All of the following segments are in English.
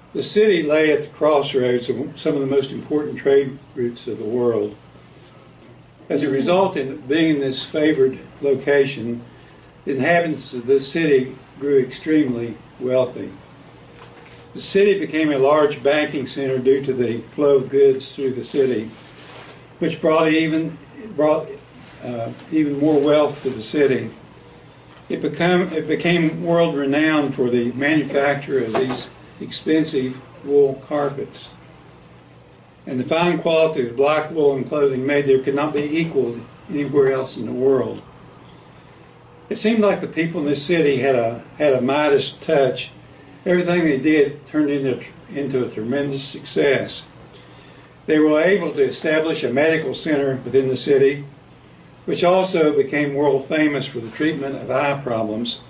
The city lay at the crossroads of some of the most important trade routes of the world. As a result of being in this favored location, the inhabitants of this city grew extremely wealthy. The city became a large banking center due to the flow of goods through the city, which brought even more wealth to the city. It became world renowned for the manufacture of these expensive wool carpets. And the fine quality of black woolen clothing made there could not be equaled anywhere else in the world. It seemed like the people in this city had a Midas touch. Everything they did turned into a tremendous success. They were able to establish a medical center within the city, which also became world famous for the treatment of eye problems.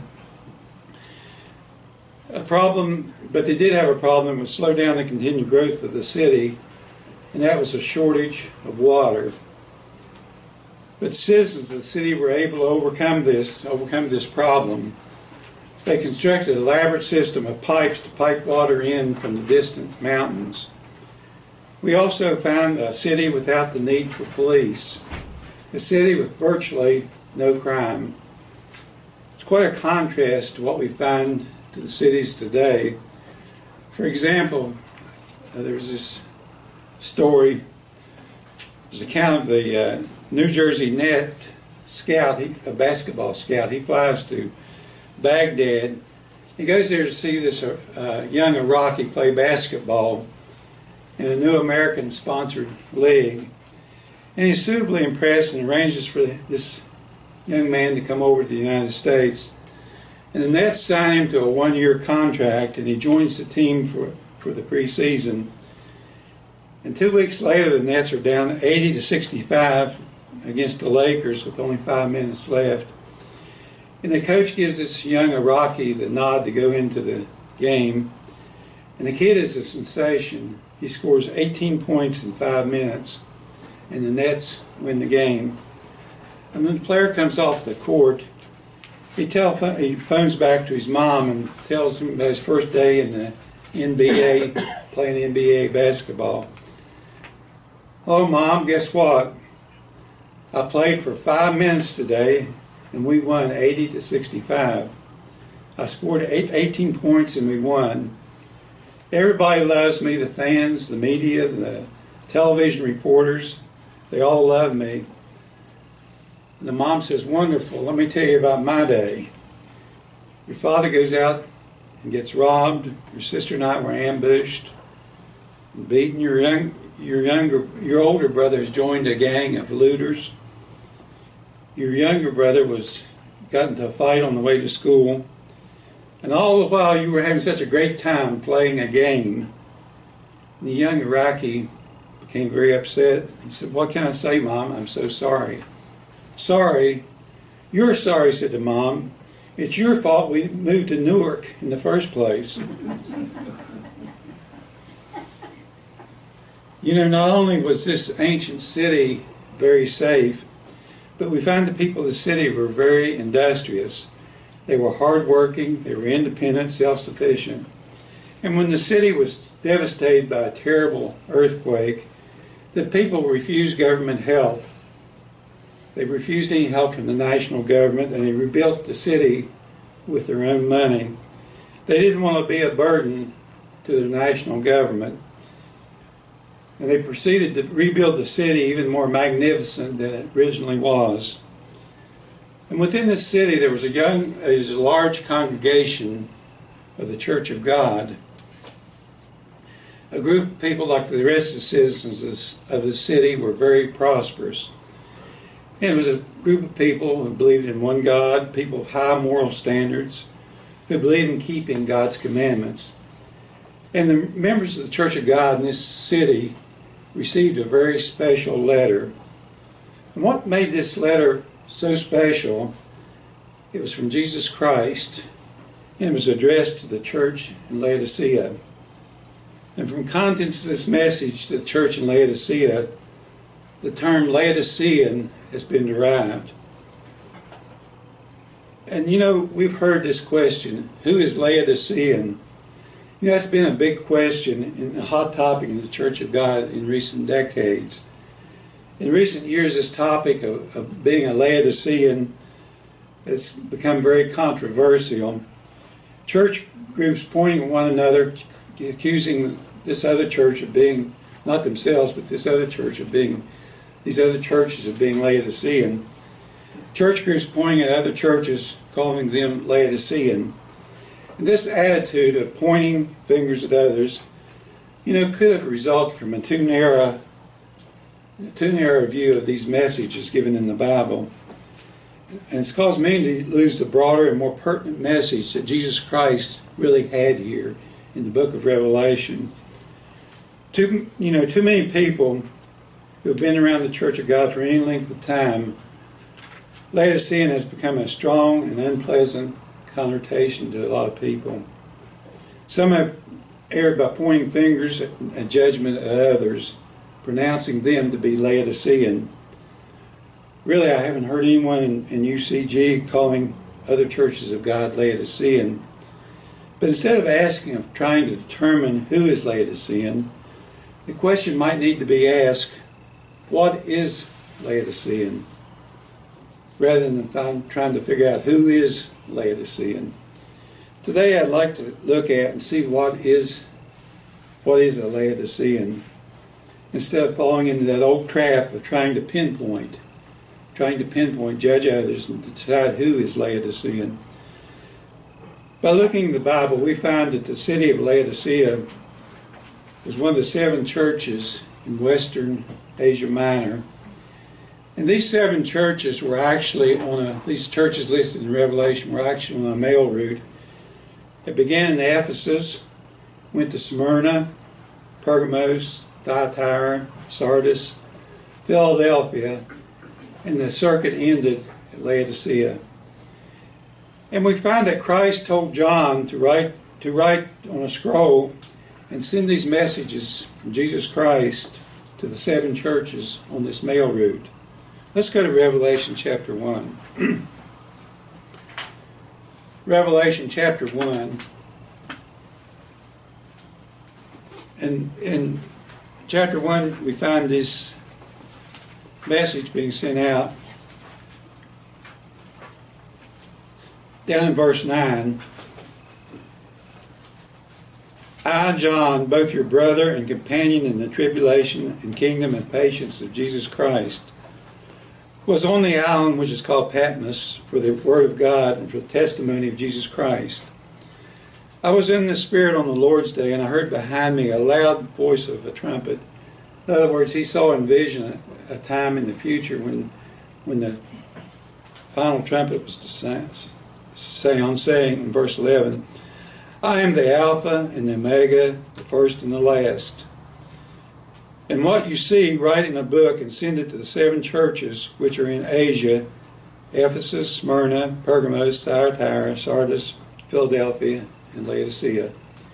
But they did have a problem that would slow down the continued growth of the city, and that was a shortage of water. But the citizens of the city were able to overcome this problem. They constructed an elaborate system of pipes to pipe water in from the distant mountains. We also found a city without the need for police, a city with virtually no crime. It's quite a contrast to what we find to the cities today. For example, there's this story, there's an account of the New Jersey Net scout, a basketball scout. He flies to Baghdad. He goes there to see this young Iraqi play basketball in a new American-sponsored league. And he's suitably impressed and arranges for this young man to come over to the United States. And the Nets sign him to a one-year contract, and he joins the team for the preseason. And 2 weeks later, the Nets are down 80-65 against the Lakers with only 5 minutes left. And the coach gives this young Iraqi the nod to go into the game. And the kid is a sensation. He scores 18 points in 5 minutes, and the Nets win the game. And when the player comes off the court, he phones back to his mom and tells him about his first day in the NBA, playing NBA basketball. "Oh, Mom, guess what? I played for 5 minutes today, and we won 80-65. I scored 18 points, and we won. Everybody loves me, the fans, the media, the television reporters. They all love me." And the mom says, "Wonderful. Let me tell you about my day. Your father goes out and gets robbed. Your sister and I were ambushed and beaten. Your older brother has joined a gang of looters. Your younger brother got into a fight on the way to school. And all the while you were having such a great time playing a game." And the young Iraqi became very upset. He said, "What can I say, Mom? I'm so sorry." "Sorry? You're sorry," said the mom. "It's your fault we moved to Newark in the first place." You know, not only was this ancient city very safe, but we find the people of the city were very industrious. They were hardworking, they were independent, self-sufficient. And when the city was devastated by a terrible earthquake, the people refused government help. They refused any help from the national government, and they rebuilt the city with their own money. They didn't want to be a burden to the national government. And they proceeded to rebuild the city even more magnificent than it originally was. And within this city there was a large congregation of the Church of God. A group of people, like the rest of the citizens of the city, were very prosperous. And it was a group of people who believed in one God, people of high moral standards, who believed in keeping God's commandments. And the members of the Church of God in this city received a very special letter. And what made this letter so special, it was from Jesus Christ, and it was addressed to the church in Laodicea. And from contents of this message to the church in Laodicea, the term Laodicean has been derived. And you know, we've heard this question, who is Laodicean? You know, that's been a big question and a hot topic in the Church of God in recent decades. In recent years, this topic of being a Laodicean has become very controversial. Church groups pointing at one another, accusing this other church of being, not themselves, but this other church of being, these other churches of being Laodicean. Church groups pointing at other churches, calling them Laodicean. And this attitude of pointing fingers at others, you know, could have resulted from a too narrow view of these messages given in the Bible. And it's caused many to lose the broader and more pertinent message that Jesus Christ really had here in the book of Revelation. Too many people who have been around the Church of God for any length of time, Laodicean has become a strong and unpleasant connotation to a lot of people. Some have erred by pointing fingers and judgment at others, pronouncing them to be Laodicean. Really, I haven't heard anyone in UCG calling other churches of God Laodicean. But instead of trying to determine who is Laodicean, the question might need to be asked, what is Laodicean? Rather than trying to figure out who is Laodicean. Today I'd like to look at and see what is a Laodicean, instead of falling into that old trap of trying to pinpoint, judge others, and decide who is Laodicean. By looking at the Bible, we find that the city of Laodicea was one of the 7 churches in Western Asia Minor. And these 7 churches were actually these churches listed in Revelation were actually on a mail route. It began in Ephesus, went to Smyrna, Pergamos, Thyatira, Sardis, Philadelphia, and the circuit ended at Laodicea. And we find that Christ told John to write on a scroll and send these messages from Jesus Christ to the 7 churches on this mail route. Let's go to Revelation chapter 1. Revelation chapter 1. And in chapter 1, we find this message being sent out. Down in verse 9. I, John, both your brother and companion in the tribulation and kingdom and patience of Jesus Christ, was on the island which is called Patmos for the word of God and for the testimony of Jesus Christ. I was in the Spirit on the Lord's day, and I heard behind me a loud voice of a trumpet. In other words, he saw in vision a time in the future when the final trumpet was to sound, saying in verse 11, I am the Alpha and the Omega, the first and the last. And what you see, write in a book and send it to the 7 churches which are in Asia, Ephesus, Smyrna, Pergamos, Thyatira, Sardis, Philadelphia, and Laodicea.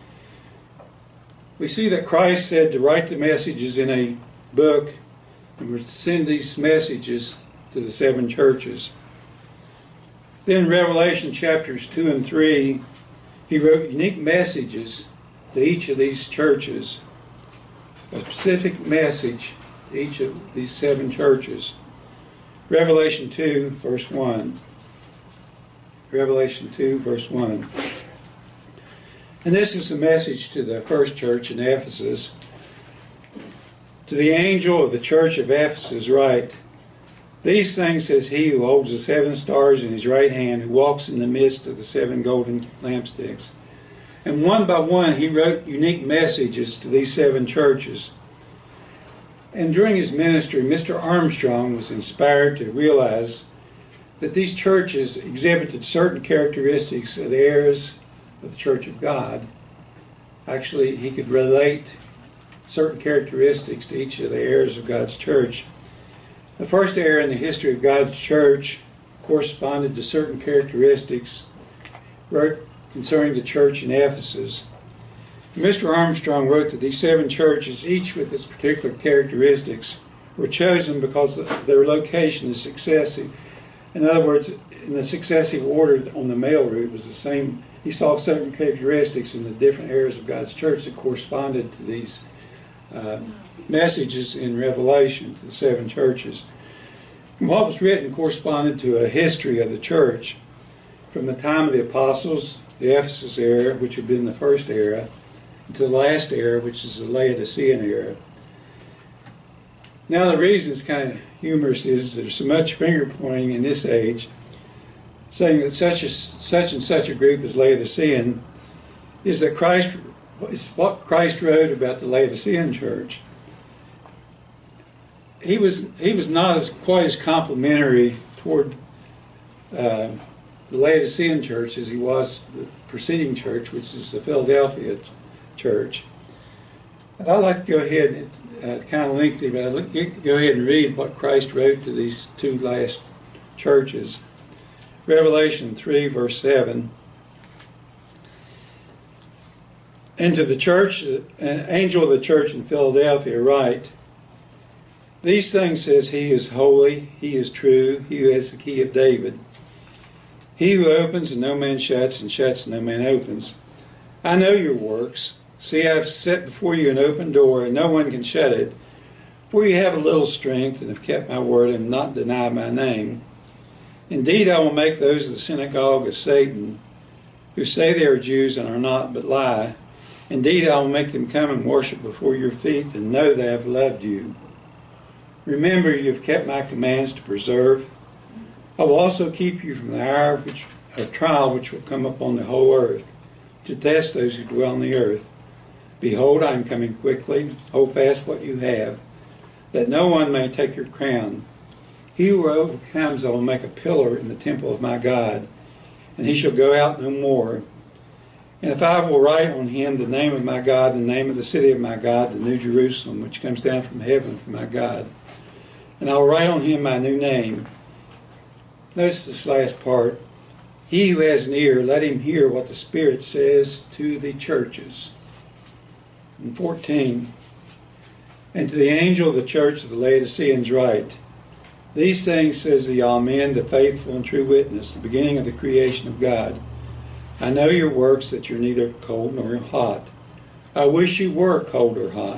We see that Christ said to write the messages in a book and we're to send these messages to the 7 churches. Then in Revelation chapters 2 and 3, he wrote unique messages to each of these churches. A specific message to each of these 7 churches. Revelation 2, verse 1. Revelation 2, verse 1. And this is the message to the first church in Ephesus. To the angel of the church of Ephesus write, these things says he who holds the 7 stars in his right hand, who walks in the midst of the 7 golden lampsticks. And one by one, he wrote unique messages to these 7 churches. And during his ministry, Mr. Armstrong was inspired to realize that these churches exhibited certain characteristics of the heirs of the Church of God. Actually, he could relate certain characteristics to each of the heirs of God's church. The first heir in the history of God's church corresponded to certain characteristics wrote concerning the church in Ephesus. Mr. Armstrong wrote that these 7 churches, each with its particular characteristics, were chosen because their location is successive. In other words, in the successive order on the mail route was the same he saw certain characteristics in the different areas of God's church that corresponded to these messages in Revelation to the 7 churches. And what was written corresponded to a history of the church from the time of the apostles, the Ephesus era, which had been the first era, to the last era, which is the Laodicean era. Now the reason it's kind of humorous is there's so much finger pointing in this age, saying that such and such a group as Laodicean is that what Christ wrote about the Laodicean church. He was not quite as complimentary toward the Laodicean church as he was the preceding church, which is the Philadelphia church. And I'd like to go ahead, it's kind of lengthy, but I'd like to go ahead and read what Christ wrote to these 2 last churches. Revelation 3, verse 7. And to the church, an angel of the church in Philadelphia write, these things says he is holy, he is true, he who has the key of David. He who opens and no man shuts, and shuts and no man opens. I know your works. See, I have set before you an open door, and no one can shut it. For you have a little strength, and have kept my word, and not denied my name. Indeed, I will make those of the synagogue of Satan, who say they are Jews and are not, but lie. Indeed, I will make them come and worship before your feet, and know that I have loved you. Remember, you have kept my commands to preserve. I will also keep you from the hour of trial which will come upon the whole earth, to test those who dwell on the earth. Behold, I am coming quickly. Hold fast what you have, that no one may take your crown. He who overcomes I will make a pillar in the temple of my God, and he shall go out no more. And if I will write on him the name of my God, the name of the city of my God, the New Jerusalem, which comes down from heaven from my God, and I will write on him my new name. Notice this last part. He who has an ear, let him hear what the Spirit says to the churches. And 14. And to the angel of the church of the Laodiceans write, these things says the Amen, the faithful and true witness, the beginning of the creation of God. I know your works, that you're neither cold nor hot. I wish you were cold or hot.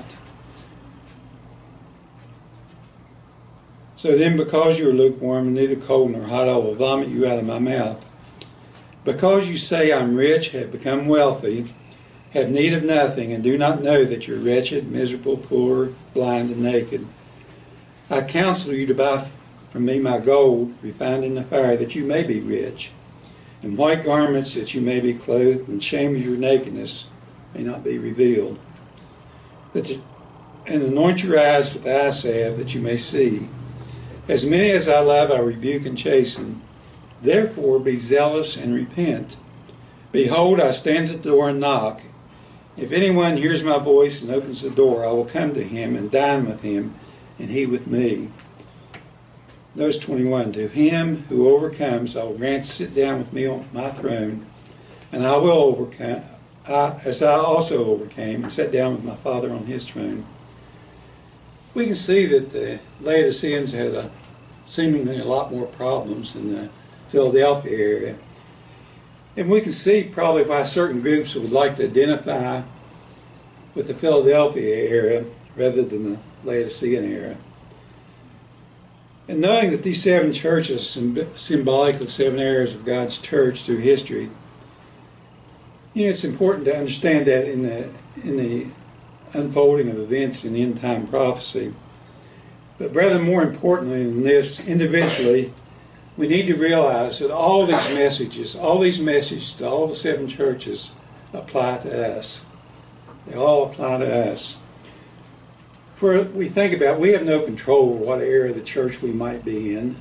So then, because you are lukewarm and neither cold nor hot, I will vomit you out of my mouth. Because you say, I'm rich, have become wealthy, have need of nothing, and do not know that you're wretched, miserable, poor, blind, and naked. I counsel you to buy from me my gold, refined in the fire, that you may be rich, and white garments, that you may be clothed, and shame of your nakedness may not be revealed. And anoint your eyes with eye salve, that you may see. As many as I love, I rebuke and chasten. Therefore be zealous and repent. Behold, I stand at the door and knock. If anyone hears my voice and opens the door, I will come to him and dine with him, and he with me. Verse 21, to him who overcomes, I will grant to sit down with me on my throne, and I will overcome, as I also overcame, and sat down with my Father on his throne. We can see that the Laodiceans had seemingly a lot more problems in the Philadelphia area. And we can see probably why certain groups would like to identify with the Philadelphia area rather than the Laodicean area. And knowing that these 7 churches are symbolic of the 7 areas of God's church through history, it's important to understand that in the unfolding of events in end-time prophecy. But rather more importantly than this, individually, we need to realize that all these messages to all the 7 churches apply to us. They all apply to us. For we think about, we have no control over what area of the church we might be in.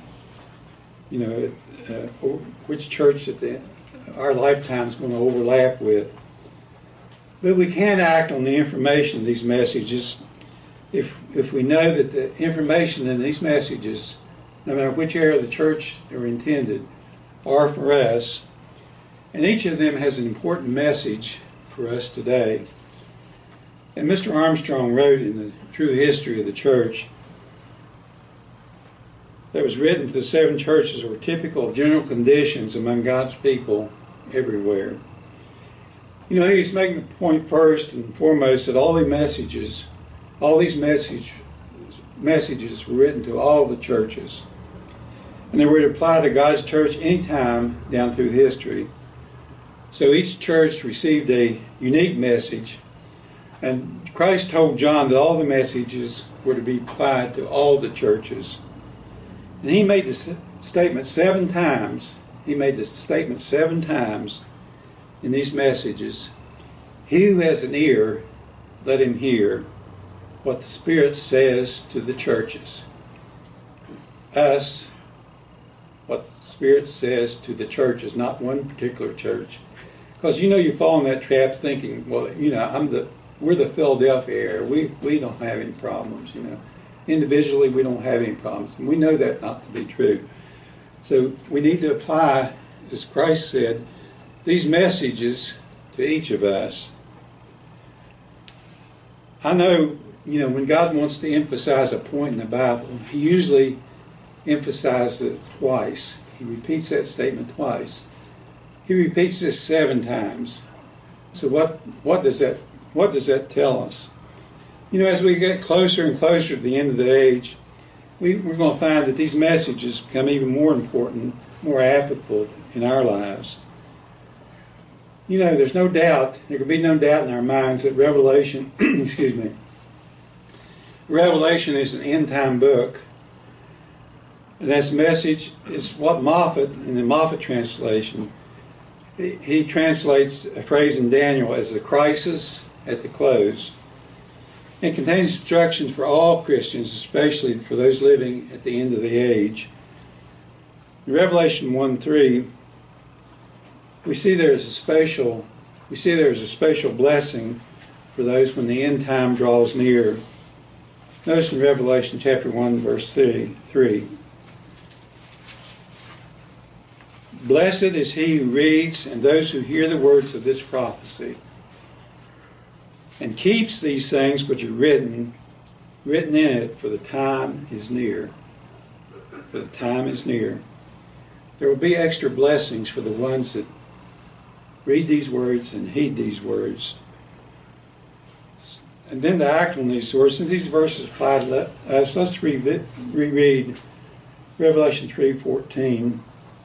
Or which church that our lifetime is going to overlap with. But we can act on the information of these messages if we know that the information in these messages, no matter which area of the church they're intended, are for us. And each of them has an important message for us today. And Mr. Armstrong wrote in the True History of the Church that was written to the 7 churches were typical of general conditions among God's people everywhere. You know, he's making the point first and foremost that all these messages were written to all the churches. And they were to apply to God's church anytime down through history. So each church received a unique message. And Christ told John that all the messages were to be applied to all the churches. And he made the statement 7 times. He made the statement 7 times in these messages. He who has an ear, let him hear what the Spirit says to the churches. Us, what the Spirit says to the churches, not one particular church. Because you fall in that trap thinking, well, we're the Philadelphia area. We don't have any problems, Individually, we don't have any problems. And we know that not to be true. So we need to apply, as Christ said, these messages to each of us. I know, when God wants to emphasize a point in the Bible, he usually emphasizes it twice. He repeats that statement twice. He repeats this 7 times. So what does that tell us? As we get closer and closer to the end of the age, we're going to find that these messages become even more important, more applicable in our lives. There's no doubt, there can be no doubt in our minds that Revelation, Revelation is an end-time book. And that message is what Moffat, in the Moffat translation, he translates a phrase in Daniel as the crisis at the close. It contains instructions for all Christians, especially for those living at the end of the age. In Revelation 1:3, we see there is a special blessing for those when the end time draws near. Notice in Revelation chapter 1, verse 3. Blessed is he who reads and those who hear the words of this prophecy, and keeps these things which are written in it, for the time is near. For the time is near. There will be extra blessings for the ones that read these words and heed these words. And then to act on these words, since these verses apply to us, let's reread Revelation 3:14.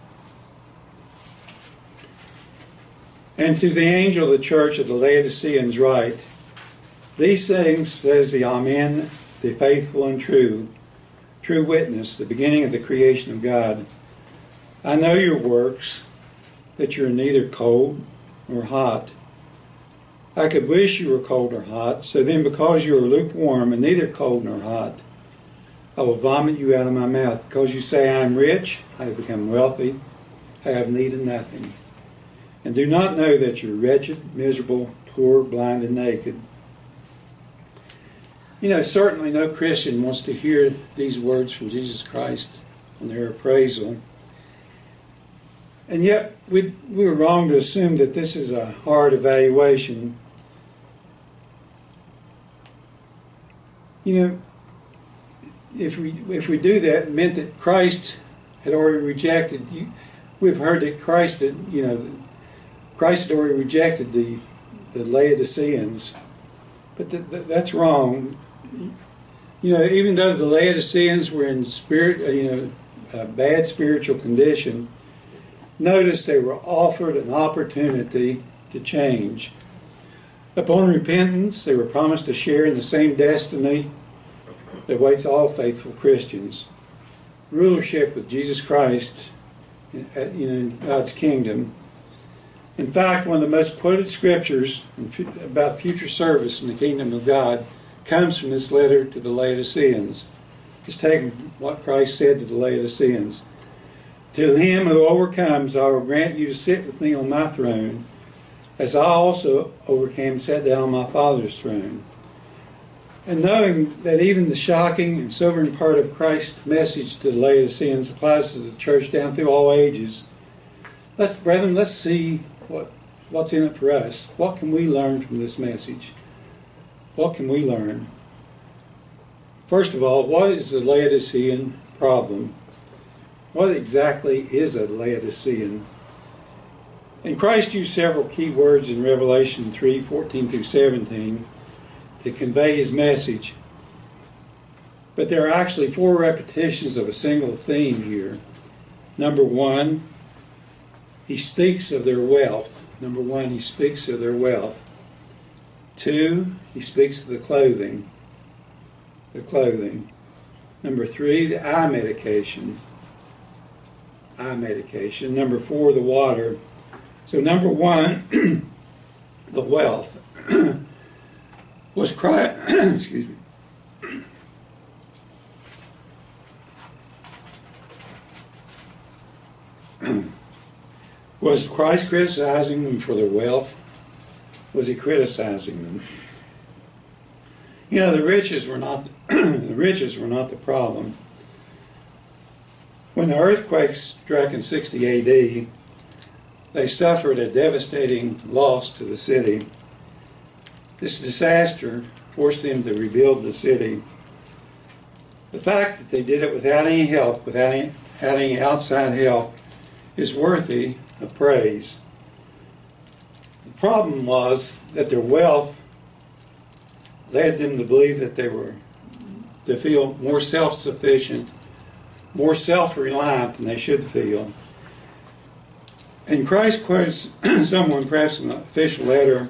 And to the angel of the church of the Laodiceans write, these things says the Amen, the faithful and true witness, the beginning of the creation of God. I know your works, that you are neither cold nor hot. I could wish you were cold or hot, so then because you are lukewarm and neither cold nor hot, I will vomit you out of my mouth. Because you say, I am rich, I have become wealthy, I have need of nothing, and do not know that you're wretched, miserable, poor, blind, and naked. Certainly no Christian wants to hear these words from Jesus Christ on their appraisal. And yet, we were wrong to assume that this is a hard evaluation. If we do that, it meant that Christ had already rejected. We've heard that Christ had already rejected the Laodiceans, but that's wrong. Even though the Laodiceans were in a bad spiritual condition, notice they were offered an opportunity to change. Upon repentance, they were promised to share in the same destiny that awaits all faithful Christians. Rulership with Jesus Christ in God's kingdom. In fact, one of the most quoted scriptures about future service in the kingdom of God comes from this letter to the Laodiceans. Just take what Christ said to the Laodiceans. To him who overcomes, I will grant you to sit with me on my throne, as I also overcame and sat down on my Father's throne. And knowing that even the shocking and sobering part of Christ's message to the Laodiceans applies to the church down through all ages, let's see what's in it for us. What can we learn from this message? What can we learn? First of all, what is the Laodicean problem? What exactly is a Laodicean? And Christ used several key words in Revelation 3:14 through 17 to convey his message. But there are actually 4 repetitions of a single theme here. Number 1, he speaks of their wealth. Number 1, he speaks of their wealth. 2, he speaks of the clothing. The clothing. Number 3, the eye medication. Eye medication. Number 4, the water. So number 1, the wealth, was Christ, excuse me. Was Christ criticizing them for their wealth? Was he criticizing them? You know, the riches were not the problem. When the earthquake struck in 60 A.D., they suffered a devastating loss to the city. This disaster forced them to rebuild the city. The fact that they did it without any help, without any outside help, is worthy of praise. The problem was that their wealth led them to believe that to feel more self-sufficient, more self-reliant than they should feel. And Christ quotes someone, perhaps in an official letter,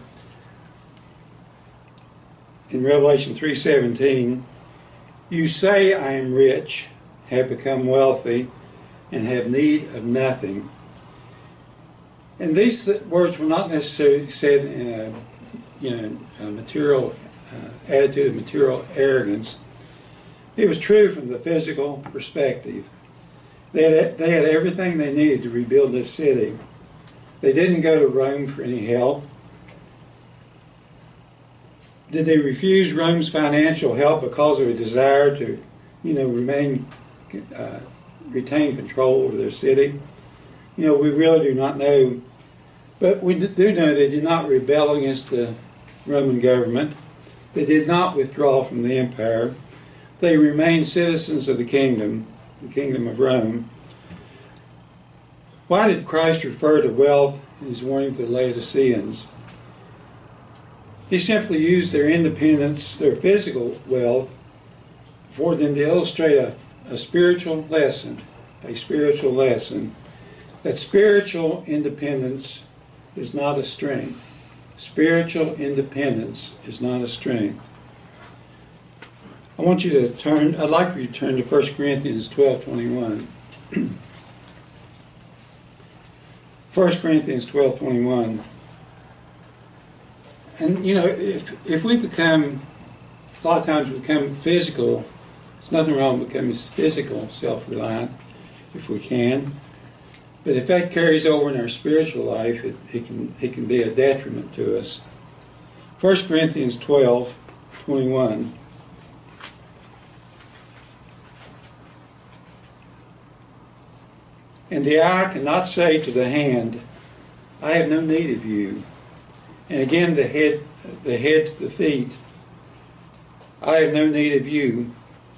in Revelation 3:17, "You say I am rich, have become wealthy, and have need of nothing." And these words were not necessarily said in a material attitude of material arrogance. It was true from the physical perspective. They had everything they needed to rebuild this city. They didn't go to Rome for any help. Did they refuse Rome's financial help because of a desire to, retain control over their city? We really do not know. But we do know they did not rebel against the Roman government. They did not withdraw from the empire. They remained citizens of the kingdom of Rome. Why did Christ refer to wealth in his warning to the Laodiceans? He simply used their independence, their physical wealth, for them to illustrate a spiritual lesson, that spiritual independence is not a strength. Spiritual independence is not a strength. I'd like for you to turn to 1 Corinthians 12:21. 1 Corinthians 12:21. And if we become, a lot of times we become physical, there's nothing wrong with becoming physical, self-reliant, if we can. But if that carries over in our spiritual life, it can be a detriment to us. 1 Corinthians 12:21. And the eye cannot say to the hand, I have no need of you. And again, the head to the feet, I have no need of you.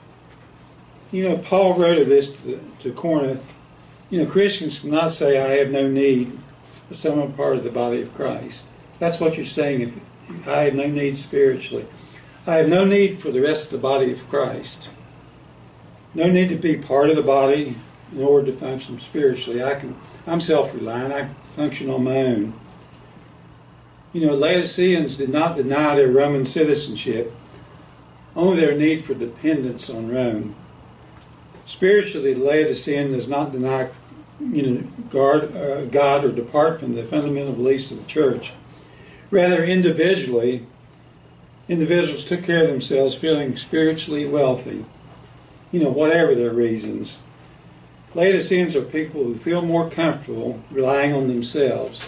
Paul wrote of this to Corinth. Christians cannot say, I have no need of some part of the body of Christ. That's what you're saying. If I have no need spiritually. I have no need for the rest of the body of Christ. No need to be part of the body in order to function spiritually. I'm self-reliant. I function on my own. Laodiceans did not deny their Roman citizenship, only their need for dependence on Rome. Spiritually, the Laodicean does not deny God or depart from the fundamental beliefs of the church. Rather, individuals took care of themselves feeling spiritually wealthy, whatever their reasons. Laodiceans are people who feel more comfortable relying on themselves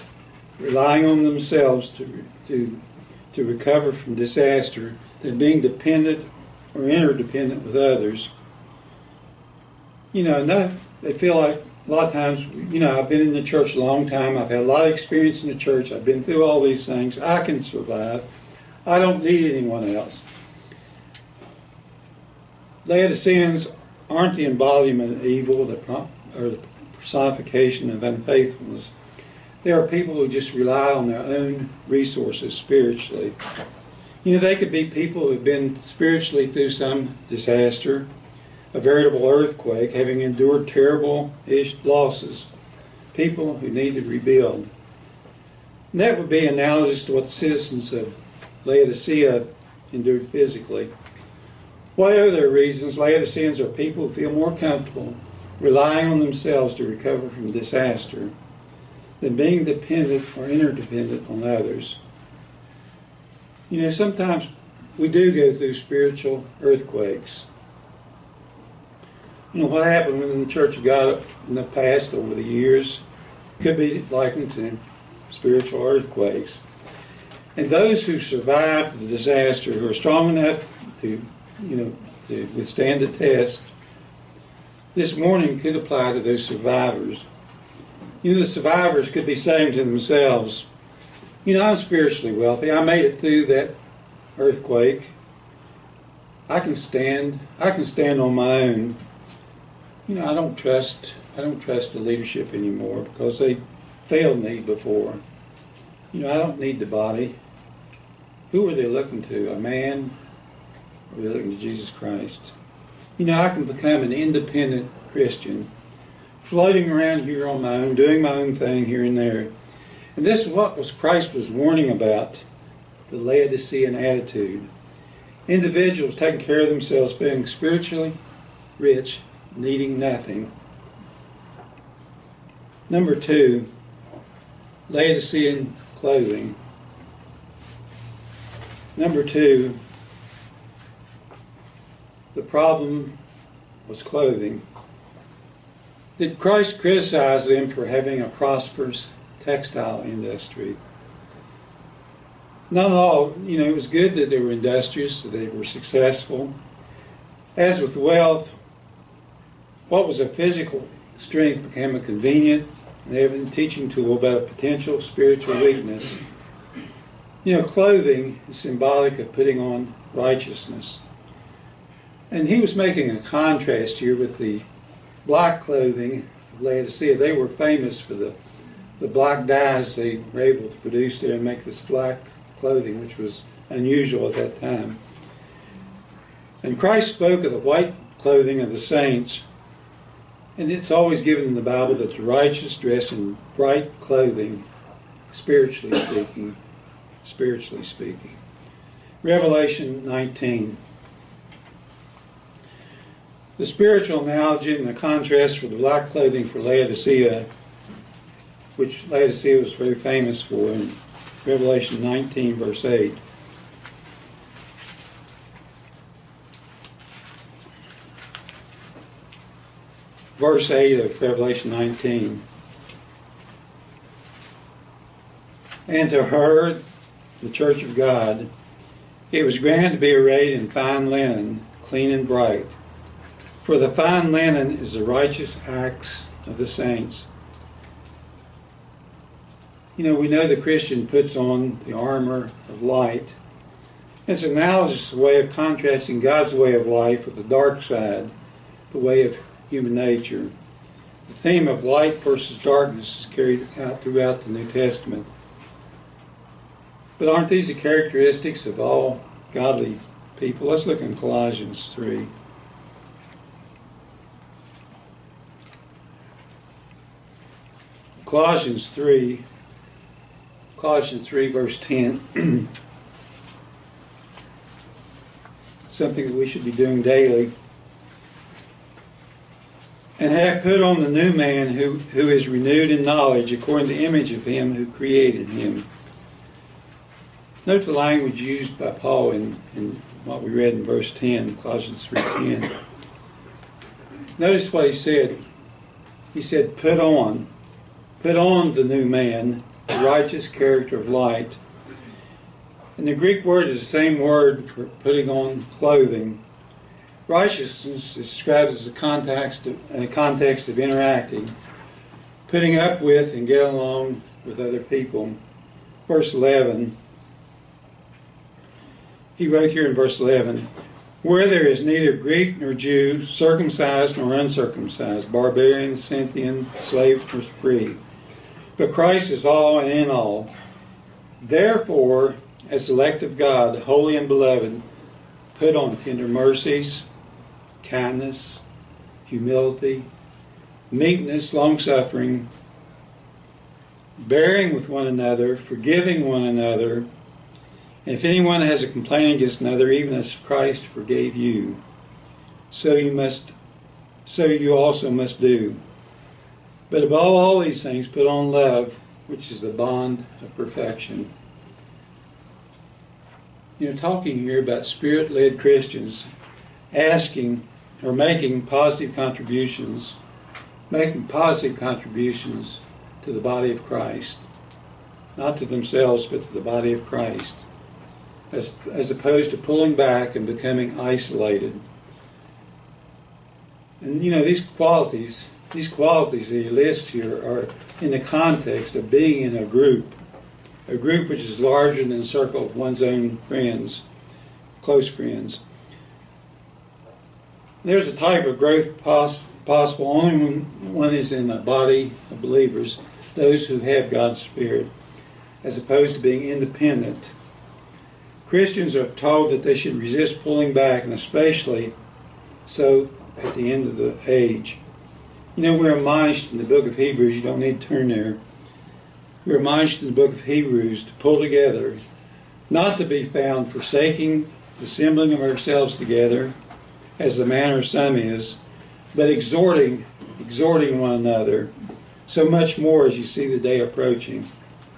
to recover from disaster than being dependent or interdependent with others. They feel like a lot of times, I've been in the church a long time. I've had a lot of experience in the church. I've been through all these things. I can survive. I don't need anyone else. Laodiceans aren't the embodiment of evil or the personification of unfaithfulness. There are people who just rely on their own resources spiritually. They could be people who have been spiritually through some disaster, a veritable earthquake, having endured terrible losses. People who need to rebuild. And that would be analogous to what the citizens of Laodicea endured physically. Whatever their reasons, Laodiceans are people who feel more comfortable relying on themselves to recover from disaster than being dependent or interdependent on others. Sometimes we do go through spiritual earthquakes. What happened in the Church of God in the past over the years could be likened to spiritual earthquakes. And those who survived the disaster, who are strong enough to withstand the test, this warning could apply to those survivors. The survivors could be saying to themselves, I'm spiritually wealthy. I made it through that earthquake. I can stand on my own. I don't trust the leadership anymore because they failed me before. I don't need the body. Who are they looking to? A man? Or are they looking to Jesus Christ? I can become an independent Christian, floating around here on my own, doing my own thing here and there. And this is what Christ was warning about, the Laodicean attitude. Individuals taking care of themselves, being spiritually rich, needing nothing. Number 2, Laodicean clothing. Number 2, the problem was clothing. Did Christ criticize them for having a prosperous textile industry? Not at all. It was good that they were industrious, that they were successful. As with wealth, what was a physical strength became a convenient and evident teaching tool about a potential spiritual weakness. Clothing is symbolic of putting on righteousness. And he was making a contrast here with the black clothing of Laodicea. They were famous for the black dyes they were able to produce there and make this black clothing, which was unusual at that time. And Christ spoke of the white clothing of the saints. And it's always given in the Bible that the righteous dress in bright clothing, spiritually speaking. Revelation 19. The spiritual analogy and the contrast for the black clothing for Laodicea, which Laodicea was very famous for, in Revelation 19, verse 8. Verse 8 of Revelation 19. And to her, the church of God, it was granted to be arrayed in fine linen, clean and bright. For the fine linen is the righteous acts of the saints. We know the Christian puts on the armor of light. It's an analogous way of contrasting God's way of life with the dark side, the way of human nature. The theme of light versus darkness is carried out throughout the New Testament. But aren't these the characteristics of all godly people? Let's look in Colossians 3. Colossians 3 verse 10. Something that we should be doing daily. And have put on the new man who is renewed in knowledge according to the image of him who created him. Note the language used by Paul in what we read in verse 10, Colossians 3:10. Notice what he said. He said, put on the new man, the righteous character of light. And the Greek word is the same word for putting on clothing. Righteousness is described as a context of interacting, putting up with and getting along with other people. Verse 11, he wrote here in verse 11, where there is neither Greek nor Jew, circumcised nor uncircumcised, barbarian, Scythian, slave nor free, But Christ is all and in all. Therefore, as elect of God, holy and beloved, put on tender mercies, kindness, humility, meekness, long-suffering, bearing with one another, forgiving one another. And if anyone has a complaint against another, even as Christ forgave you, so you also must do. But above all these things, put on love, which is the bond of perfection. Talking here about Spirit-led Christians asking or making positive contributions to the body of Christ, not to themselves, but to the body of Christ, as opposed to pulling back and becoming isolated. And these qualities that he lists here are in the context of being in a group which is larger than the circle of one's own friends, close friends. There's a type of growth possible only when one is in a body of believers, those who have God's Spirit, as opposed to being independent. Christians are told that they should resist pulling back, and especially so at the end of the age. We're admonished in the book of Hebrews, you don't need to turn there. We're admonished in the book of Hebrews to pull together, not to be found forsaking the assembling of ourselves together, as the manner of some is, but exhorting one another, so much more as you see the day approaching.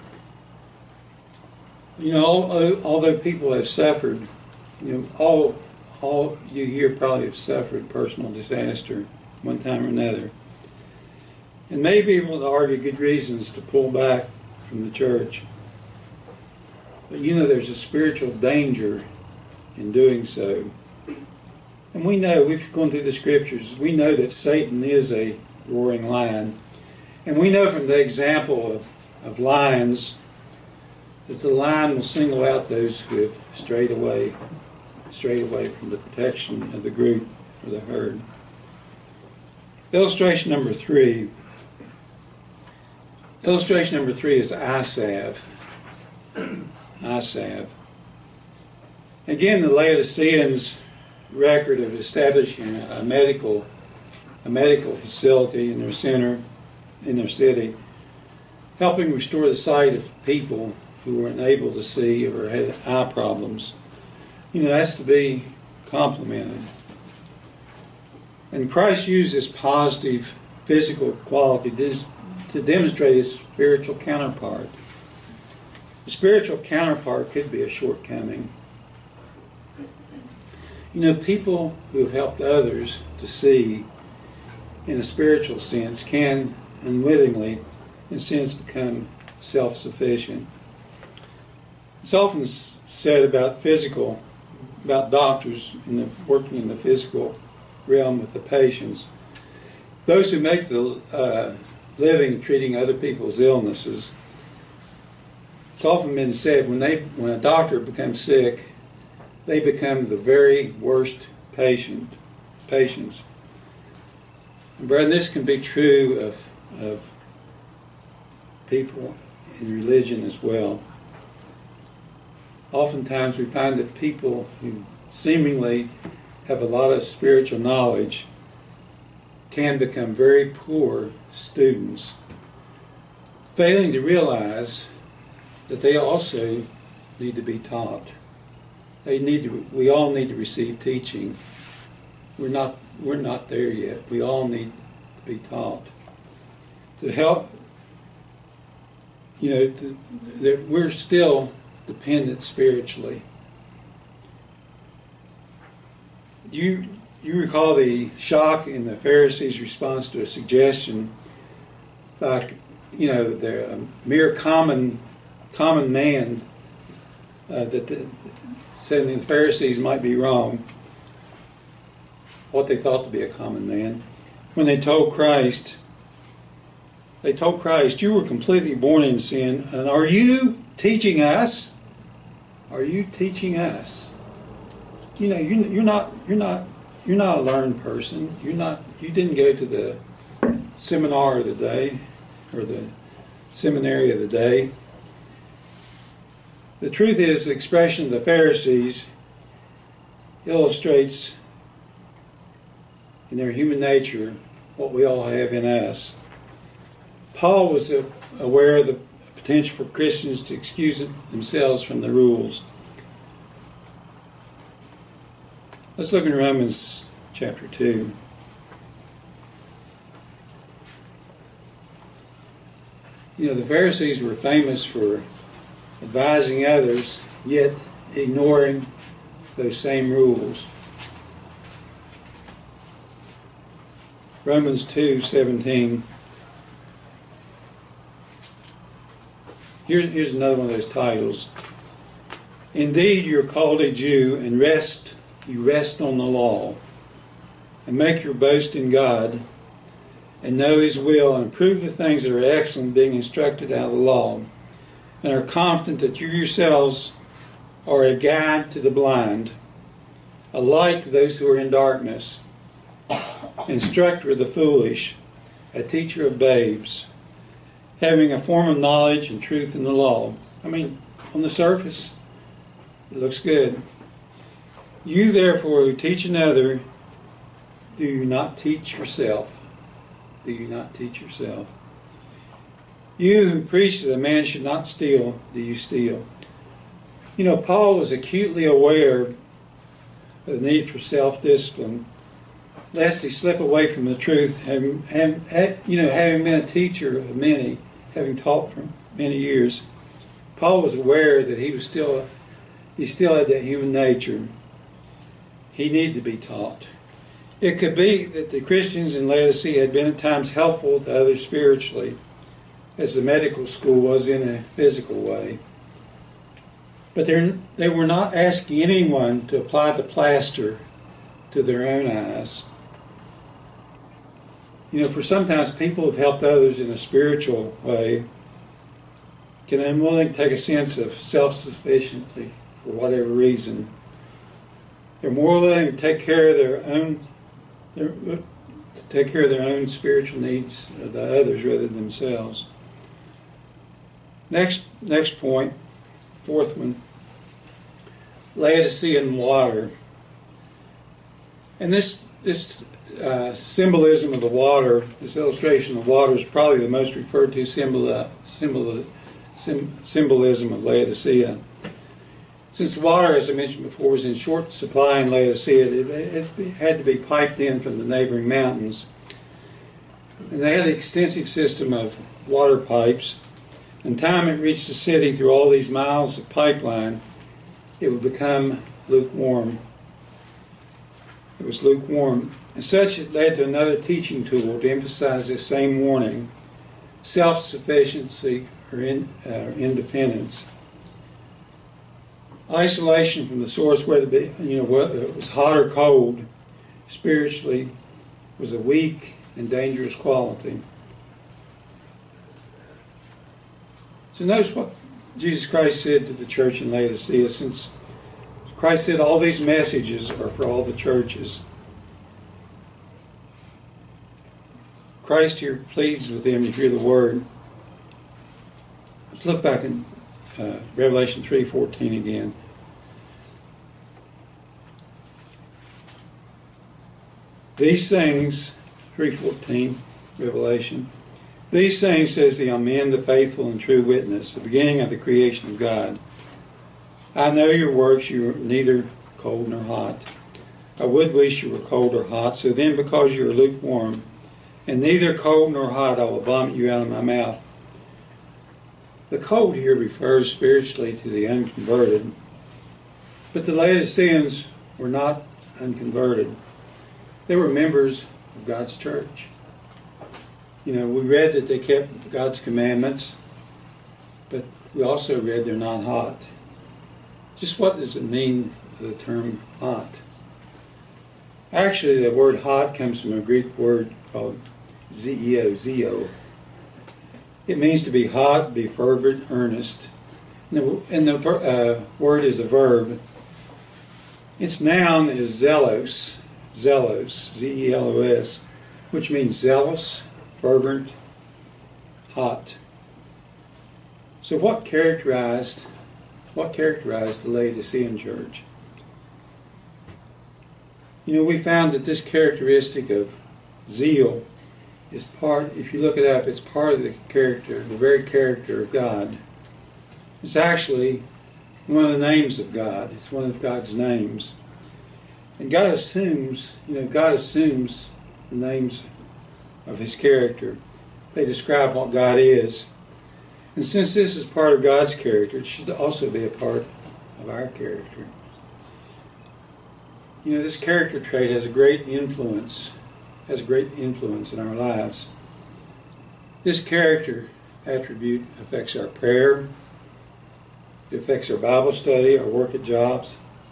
Although people have suffered, all you hear probably have suffered personal disaster one time or another. And may be able to argue good reasons to pull back from the church. But there's a spiritual danger in doing so. And we know, we've gone through the scriptures, we know that Satan is a roaring lion. And we know from the example of lions that the lion will single out those who have strayed away from the protection of the group or the herd. Illustration number 3. Illustration number 3 is eye salve. Eye salve. Again, the Laodiceans' record of establishing a medical facility in their center, in their city, helping restore the sight of people who weren't able to see or had eye problems. That's to be complimented. And Christ used this positive physical quality to demonstrate his spiritual counterpart. The spiritual counterpart could be a shortcoming. People who have helped others to see in a spiritual sense can unwittingly, in a sense, become self-sufficient. It's often said about doctors working in the physical realm with the patients. Those who make the living treating other people's illnesses, it's often been said when a doctor becomes sick, they become the very worst patients. And brethren, this can be true of people in religion as well. Oftentimes we find that people who seemingly have a lot of spiritual knowledge can become very poor students, failing to realize that they also need to be taught. We all need to receive teaching. We're not there yet. We all need to be taught. To help, that we're still dependent spiritually. You recall the shock in the Pharisees' response to a suggestion by, the mere common man that said the Pharisees might be wrong, what they thought to be a common man, when they told Christ, you were completely born in sin, and are you teaching us? Are you teaching us? You're not a learned person. You didn't go to the seminar of the day or the seminary of the day. The truth is, the expression of the Pharisees illustrates in their human nature what we all have in us. Paul was aware of the potential for Christians to excuse themselves from the rules. Let's look in Romans chapter 2. You know, the Pharisees were famous for advising others, yet ignoring those same rules. Romans 2:17. Here's another one of those titles. Indeed, you're called a Jew, and you rest on the law, and make your boast in God, and know His will, and prove the things that are excellent, being instructed out of the law, and are confident that you yourselves are a guide to the blind, a light to those who are in darkness, instructor of the foolish, a teacher of babes, having a form of knowledge and truth in the law. I mean, on the surface, it looks good. You, therefore, who teach another, do you not teach yourself? Do you not teach yourself? You who preach that a man should not steal, do you steal? You know, Paul was acutely aware of the need for self-discipline, lest he slip away from the truth, having been a teacher of many, having taught for many years. Paul was aware that he still had that human nature. He needed to be taught. It could be that the Christians in Laodicea had been at times helpful to others spiritually, as the medical school was in a physical way. But they were not asking anyone to apply the plaster to their own eyes. You know, for sometimes people who have helped others in a spiritual way can unwilling to take a sense of self-sufficiency for whatever reason. They're more willing to take care of their own spiritual needs of the others rather than themselves. Next point, fourth one, Laodicean water. And this symbolism of the water, this illustration of water, is probably the most referred to symbolism of Laodicea. Since water, as I mentioned before, was in short supply in Laodicea, it had to be piped in from the neighboring mountains. And they had an extensive system of water pipes. In time it reached the city through all these miles of pipeline, it would become lukewarm. It was lukewarm. And such it led to another teaching tool to emphasize this same warning: self-sufficiency or independence. Isolation from the source, whether it was hot or cold, spiritually, was a weak and dangerous quality. So notice what Jesus Christ said to the church in Laodicea, since Christ said all these messages are for all the churches. Christ here pleads with them to hear the word. Let's look back in Revelation 3:14 again. These things, 3:14, Revelation. These things, says the Amen, the faithful and true witness, the beginning of the creation of God. I know your works, you are neither cold nor hot. I would wish you were cold or hot. So then, because you are lukewarm, and neither cold nor hot, I will vomit you out of my mouth. The cold here refers spiritually to the unconverted. But the Laodiceans were not unconverted. They were members of God's church. You know, we read that they kept God's commandments, but we also read they're not hot. Just what does it mean, the term hot? Actually, the word hot comes from a Greek word called zeo. It means to be hot, be fervent, earnest. And the word is a verb. Its noun is zelos, Z-E-L-O-S, which means zealous, fervent, hot. So what characterized the Laodicean church? We found that this characteristic of zeal is part, if you look it up, it's part of the very character of God. It's actually one of the names of God. It's one of God's names. And God assumes the names of His character. They describe what God is. And since this is part of God's character, it should also be a part of our character. This character trait has a great influence in our lives. This character attribute affects our prayer, it affects our Bible study, our work at jobs,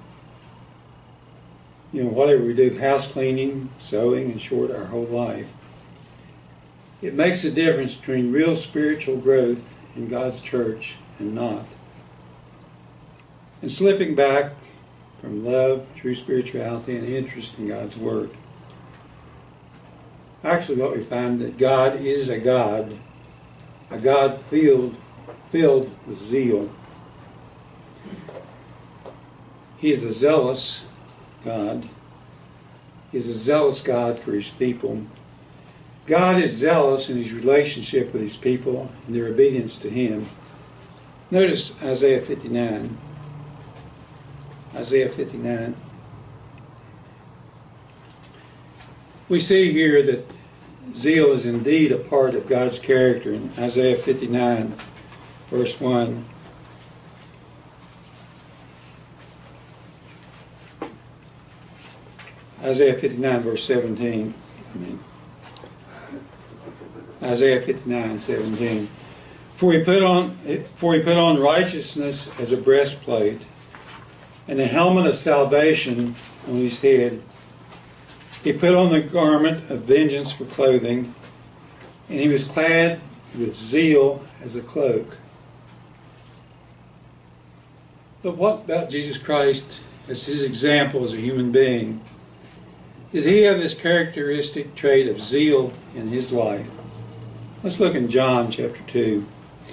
whatever we do, house cleaning, sewing, in short, our whole life. It makes a difference between real spiritual growth in God's church and not. And slipping back from love, true spirituality, and interest in God's Word. Actually, what we find that God is a God filled with zeal. He is a zealous God. He is a zealous God for His people. God is zealous in His relationship with His people and their obedience to Him. Notice Isaiah 59. Isaiah 59. We see here that zeal is indeed a part of God's character in Isaiah 59, verse 1. Isaiah 59, verse 17. Isaiah 59, 17. For he put on righteousness as a breastplate, and a helmet of salvation on his head. He put on the garment of vengeance for clothing, and he was clad with zeal as a cloak. But what about Jesus Christ as His example as a human being? Did He have this characteristic trait of zeal in His life? Let's look in John chapter 2.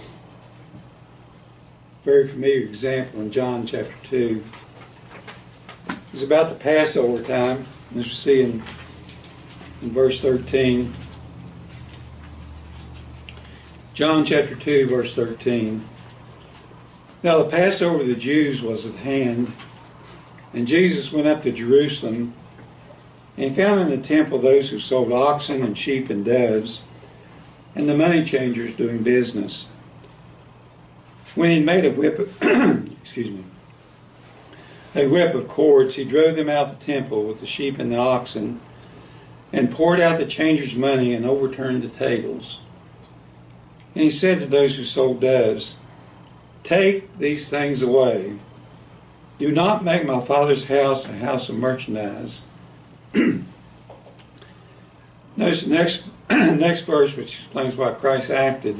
Very familiar example in John chapter 2. It was about the Passover time, as we see in verse 13. John chapter 2, verse 13. Now the Passover of the Jews was at hand, and Jesus went up to Jerusalem, and He found in the temple those who sold oxen and sheep and doves, and the money changers doing business. When He made a whip of cords, He drove them out of the temple with the sheep and the oxen, and poured out the changers' money and overturned the tables. And He said to those who sold doves, "Take these things away. Do not make my Father's house a house of merchandise." Notice the next verse, which explains why Christ acted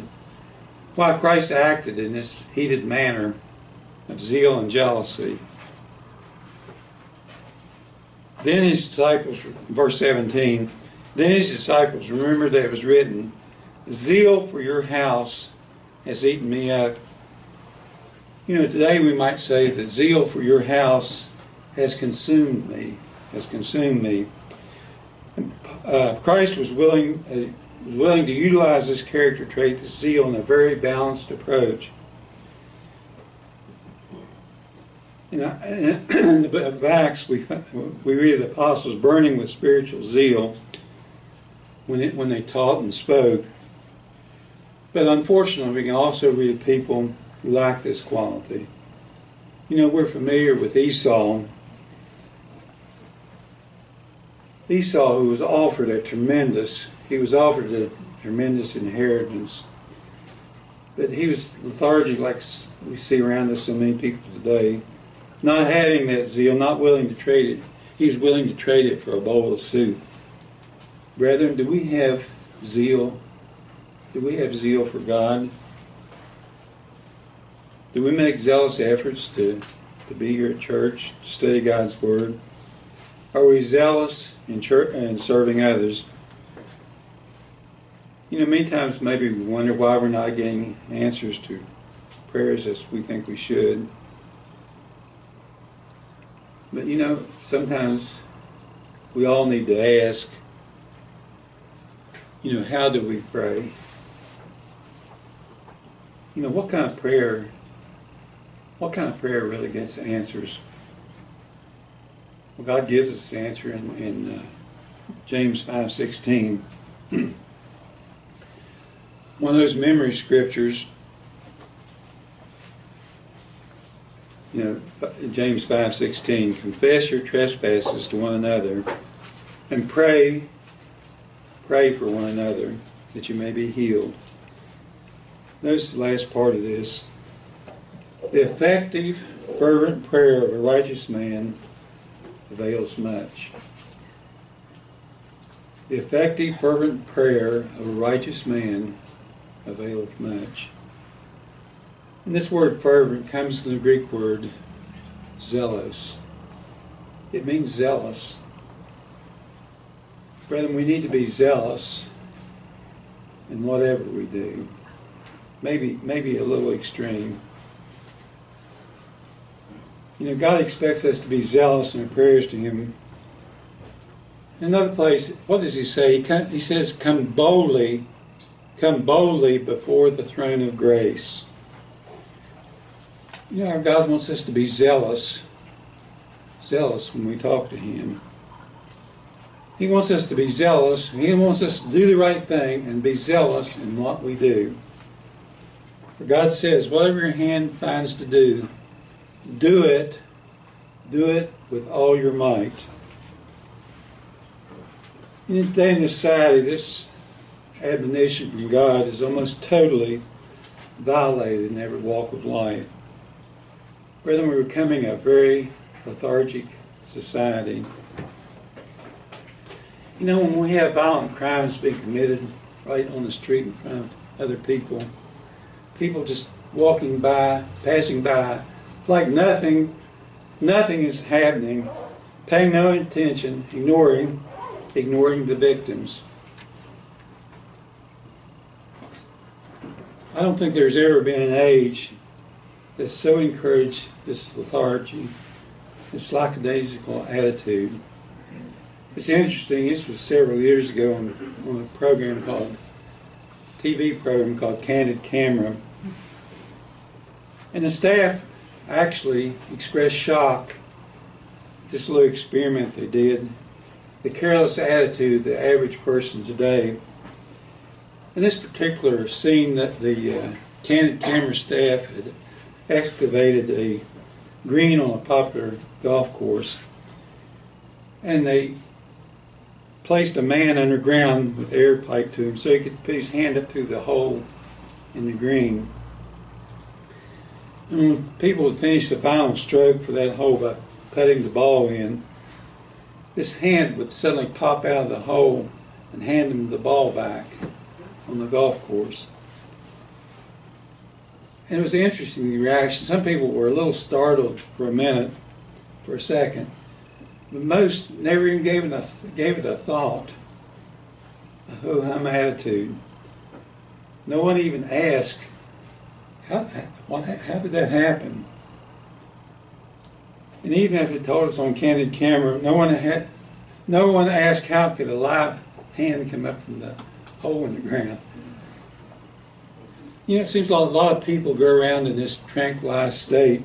in this heated manner of zeal and jealousy. Then His disciples, verse 17, then His disciples remembered that it was written, "Zeal for your house has eaten me up." Today we might say that zeal for your house has consumed me. Christ was willing to utilize this character trait, this zeal, in a very balanced approach. In the book of Acts, we read of the apostles burning with spiritual zeal when they taught and spoke. But unfortunately, we can also read of people who lack this quality. We're familiar with Esau. Esau, who was offered a tremendous inheritance, but he was lethargic, like we see around us so many people today. Not having that zeal, not willing to trade it. He was willing to trade it for a bowl of soup. Brethren, do we have zeal? Do we have zeal for God? Do we make zealous efforts to be here at church, to study God's Word? Are we zealous in church and serving others? Many times maybe we wonder why we're not getting answers to prayers as we think we should. But sometimes we all need to ask, how do we pray? What kind of prayer really gets answers? Well, God gives us the answer in James 5:16. One of those memory scriptures, James 5:16, confess your trespasses to one another and pray for one another that you may be healed. Notice the last part of this. The effective, fervent prayer of a righteous man avails much. The effective, fervent prayer of a righteous man availeth much. And this word fervent comes from the Greek word zealous. It means zealous. Brethren, we need to be zealous in whatever we do. Maybe a little extreme. God expects us to be zealous in our prayers to Him. In another place, what does He say? He says, come boldly before the throne of grace. Our God wants us to be zealous when we talk to Him. He wants us to be zealous. He wants us to do the right thing and be zealous in what we do. For God says, whatever your hand finds to do, do it with all your might. In today's society, this admonition from God is almost totally violated in every walk of life. Brethren, we're becoming a very lethargic society. When we have violent crimes being committed right on the street in front of other people just walking by, passing by, like nothing is happening, paying no attention, ignoring the victims. I don't think there's ever been an age that's so encouraged this lethargy, this lackadaisical attitude. It's interesting, this was several years ago on a TV program called Candid Camera. And the staff actually expressed shock at this little experiment they did, the careless attitude of the average person today. In this particular scene, that the Candid Camera staff had excavated a green on a popular golf course, and they placed a man underground with air piped to him so he could put his hand up through the hole in the green. And when people would finish the final stroke for that hole by putting the ball in, this hand would suddenly pop out of the hole and hand him the ball back on the golf course. And it was interesting, the reaction. Some people were a little startled for a second. But most never even gave it a thought. A ho-hum attitude. No one even asked, how did that happen? And even if it told us on Candid Camera, no one asked how could a live hand come up from the hole in the ground. It seems like a lot of people go around in this tranquilized state.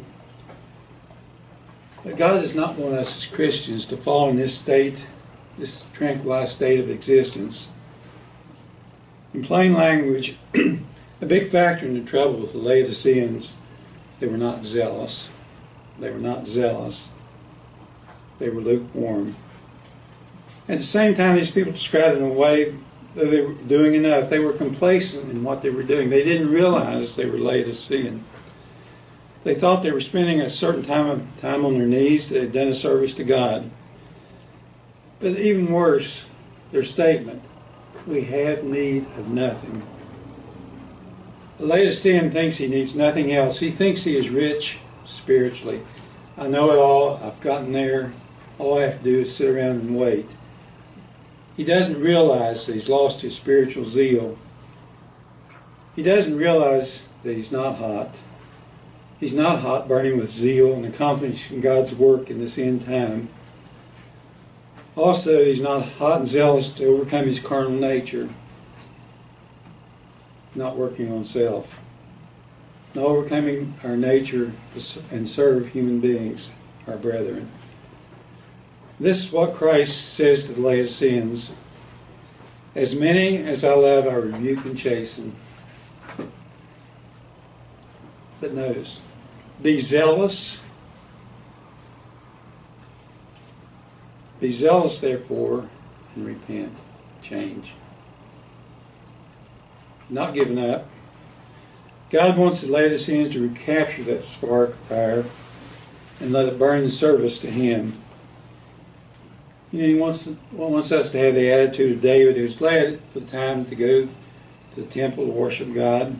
But God does not want us as Christians to fall in this state, this tranquilized state of existence. In plain language, a big factor in the trouble with the Laodiceans, they were not zealous. They were not zealous. They were lukewarm. At the same time, these people described it in a way that they were doing enough. They were complacent in what they were doing. They didn't realize they were Laodicean. They thought they were spending a certain time on their knees. They had done a service to God. But even worse, their statement, we have need of nothing. The Laodicean thinks he needs nothing else. He thinks he is rich spiritually. I know it all. I've gotten there. All I have to do is sit around and wait. He doesn't realize that he's lost his spiritual zeal. He doesn't realize that he's not hot. He's not hot, burning with zeal and accomplishing God's work in this end time. Also, he's not hot and zealous to overcome his carnal nature, not working on self, not overcoming our nature and serve human beings, our brethren. This is what Christ says to the Laodiceans: as many as I love, I rebuke and chasten. But notice, be zealous. Be zealous, therefore, and repent. Change. Not giving up. God wants the Laodiceans to recapture that spark of fire and let it burn in service to Him. You know, He wants us to have the attitude of David, who's glad for the time to go to the temple to worship God.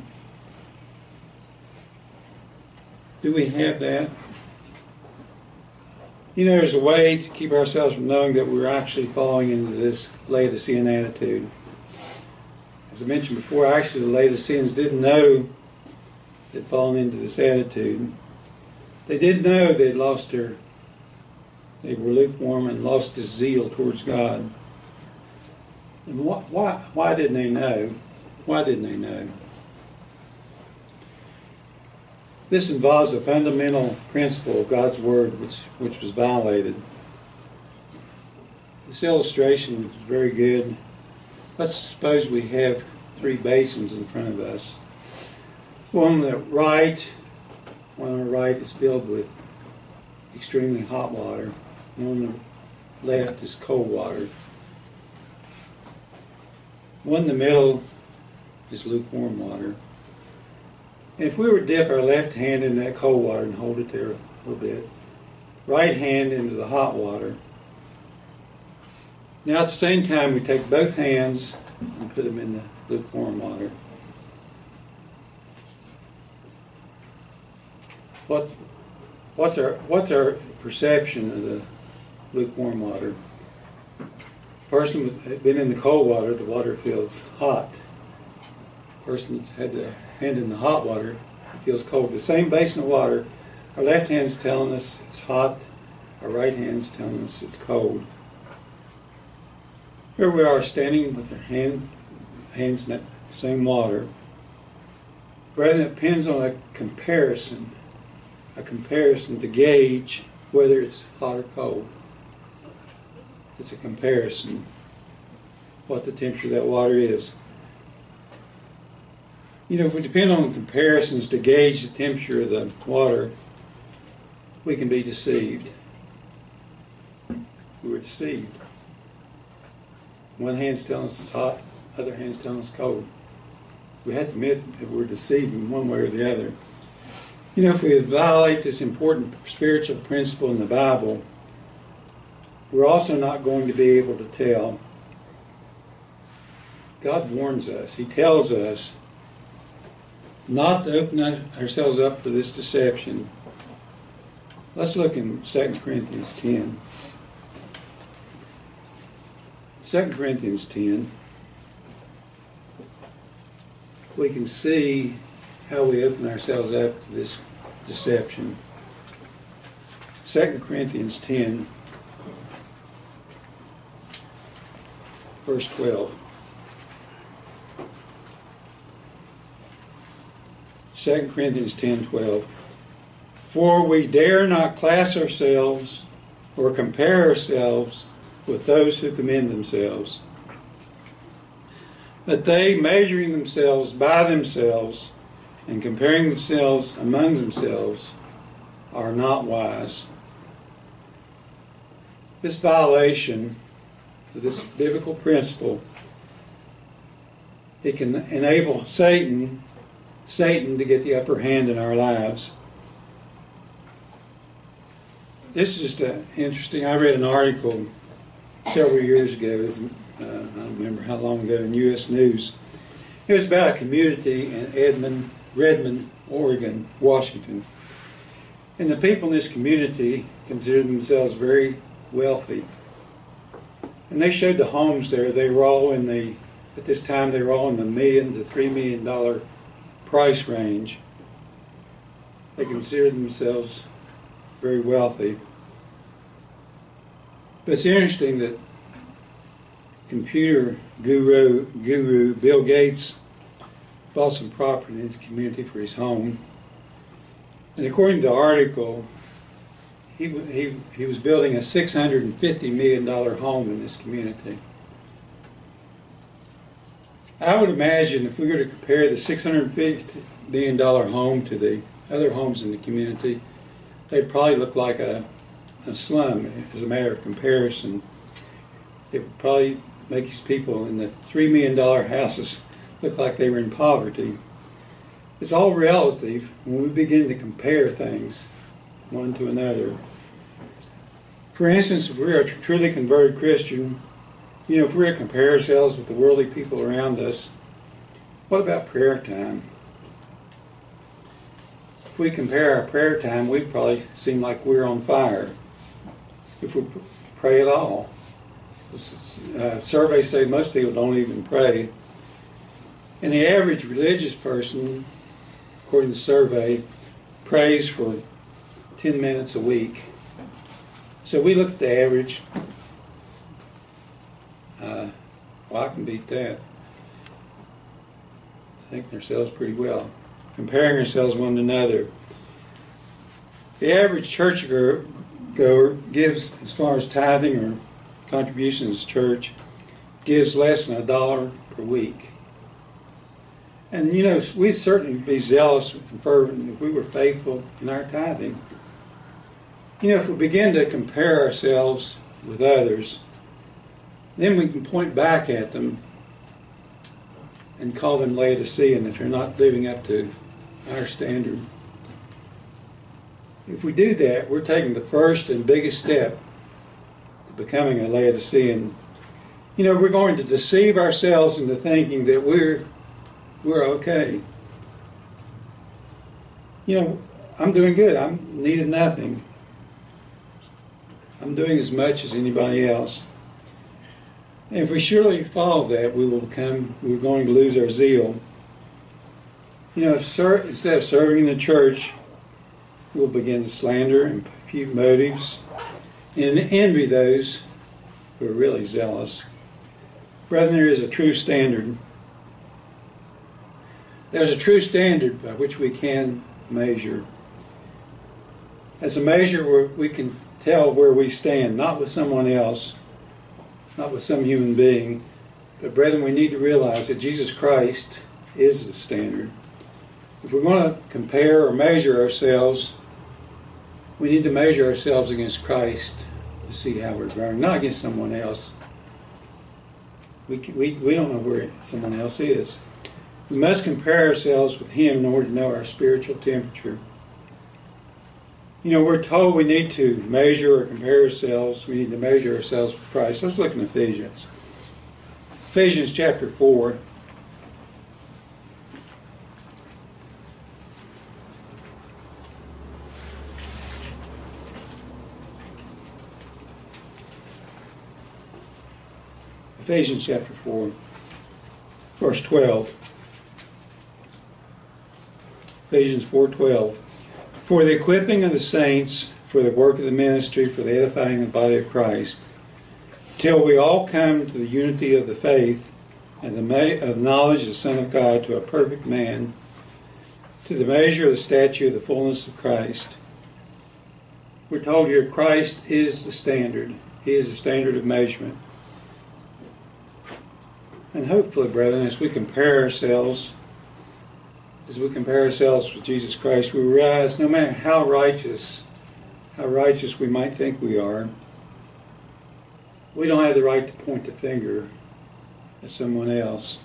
Do we have that? You know, there's a way to keep ourselves from knowing that we're actually falling into this Laodicean attitude. As I mentioned before, actually the Laodiceans didn't know they'd fallen into this attitude. They did know they were lukewarm and lost his zeal towards God. And why didn't they know? Why didn't they know? This involves a fundamental principle of God's Word which was violated. This illustration is very good. Let's suppose we have 3 basins in front of us. One on the right is filled with extremely hot water. One on the left is cold water. One in the middle is lukewarm water. If we were to dip our left hand in that cold water and hold it there a little bit, right hand into the hot water. Now at the same time we take both hands and put them in the lukewarm water. What's our perception of the lukewarm water? Person that's been in the cold water, the water feels hot. Person that's had the hand in the hot water, it feels cold. The same basin of water, our left hand's telling us it's hot, our right hand's telling us it's cold. Here we are standing with our hands in that same water. Brethren, it depends on a comparison to gauge whether it's hot or cold. It's a comparison, what the temperature of that water is. You know, if we depend on comparisons to gauge the temperature of the water, we can be deceived. We were deceived. One hand's telling us it's hot, other hand's telling us cold. We have to admit that we're deceived in one way or the other. You know, if we violate this important spiritual principle in the Bible, we're also not going to be able to tell. God warns us. He tells us not to open ourselves up for this deception. Let's look in 2 Corinthians 10. 2 Corinthians 10, we can see how we open ourselves up to this deception. 2 Corinthians 10, verse 12. 2 Corinthians 10:12. For we dare not class ourselves or compare ourselves with those who commend themselves. But they, measuring themselves by themselves and comparing themselves among themselves, are not wise. This violation of this biblical principle, it can enable Satan to get the upper hand in our lives. This is just interesting. I read an article several years ago, I don't remember how long ago, in U.S. News. It was about a community in Redmond, Oregon, Washington. And the people in this community considered themselves very wealthy. And they showed the homes there. They were all at this time, they were all in the $1 million to $3 million price range. They consider themselves very wealthy. But it's interesting that computer guru Bill Gates bought some property in his community for his home. And according to the article, he was building a $650 million home in this community. I would imagine if we were to compare the $650 million home to the other homes in the community, they'd probably look like a slum as a matter of comparison. It would probably make these people in the $3 million houses look like they were in poverty. It's all relative when we begin to compare things one to another. For instance, if we're a truly converted Christian, if we're to compare ourselves with the worldly people around us, what about prayer time? If we compare our prayer time, we probably seem like we're on fire if we pray at all. Surveys say most people don't even pray. And the average religious person, according to the survey, prays for 10 minutes a week. So we look at the average. I can beat that. Thinking ourselves pretty well. Comparing ourselves one to another. The average churchgoer gives, as far as tithing or contributions to church, gives less than $1 per week. And we'd certainly be zealous and fervent if we were faithful in our tithing. If we begin to compare ourselves with others, then we can point back at them and call them Laodicean if they're not living up to our standard. If we do that, we're taking the first and biggest step to becoming a Laodicean. We're going to deceive ourselves into thinking that we're okay. I'm doing good. I'm in need of nothing. I'm doing as much as anybody else. And if we surely follow that, we're going to lose our zeal. Instead of serving in the church, we'll begin to slander and impute motives and envy those who are really zealous. Brethren, there is a true standard. There's a true standard by which we can measure. As a measure where we can tell where we stand, not with someone else, not with some human being, but brethren, we need to realize that Jesus Christ is the standard. If we're going to compare or measure ourselves, we need to measure ourselves against Christ to see how we're growing, not against someone else. We don't know where someone else is. We must compare ourselves with Him in order to know our spiritual temperature. We're told we need to measure or compare ourselves. We need to measure ourselves with Christ. Let's look in Ephesians. Ephesians chapter 4. Ephesians chapter 4, verse 12. Ephesians 4:12. For the equipping of the saints, for the work of the ministry, for the edifying of the body of Christ, till we all come to the unity of the faith and of knowledge of the Son of God, to a perfect man, to the measure of the stature of the fullness of Christ. We're told here Christ is the standard. He is the standard of measurement. And hopefully, brethren, as we compare ourselves with Jesus Christ, we realize no matter how righteous we might think we are, we don't have the right to point the finger at someone else.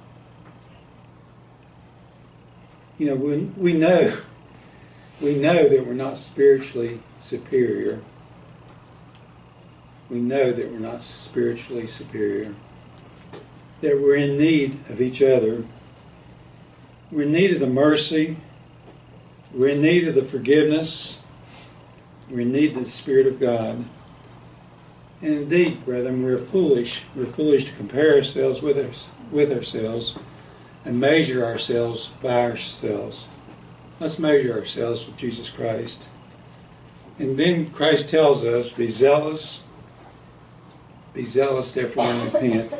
We know that we're not spiritually superior. We know that we're not spiritually superior. That we're in need of each other. We're in need of the mercy. We're in need of the forgiveness. We're in need of the Spirit of God. And indeed, brethren, we're foolish. We're foolish to compare ourselves with ourselves and measure ourselves by ourselves. let's measure ourselves with Jesus Christ. And then Christ tells us, be zealous, therefore, and repent.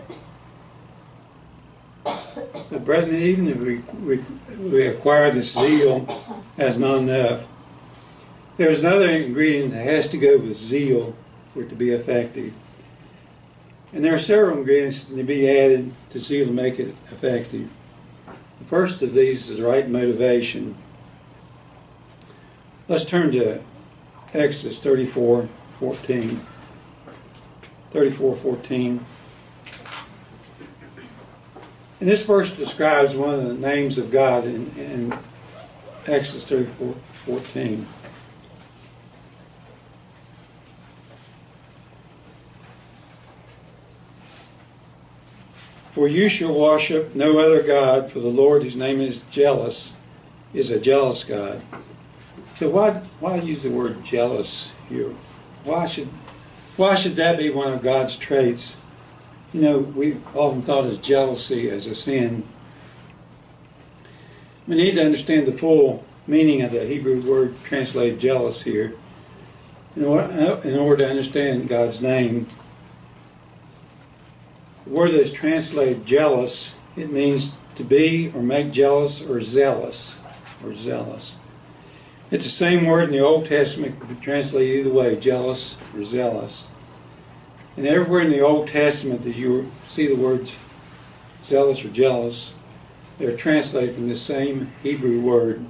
But brethren, even if we acquire this zeal, that's not enough. There's another ingredient that has to go with zeal for it to be effective. And there are several ingredients that need to be added to zeal to make it effective. The first of these is the right motivation. Let's turn to Exodus 34:14. 34:14. And this verse describes one of the names of God in Exodus 34:14. For you shall worship no other God, for the Lord, whose name is jealous, is a jealous God. So why use the word jealous here? Why should that be one of God's traits? You know, we often thought of jealousy as a sin. We need to understand the full meaning of the Hebrew word translated jealous here. In order to understand God's name, the word that is translated jealous, it means to be or make jealous or zealous. It's the same word in the Old Testament, could be translated either way, jealous or zealous. And everywhere in the Old Testament that you see the words zealous or jealous, they're translated from the same Hebrew word.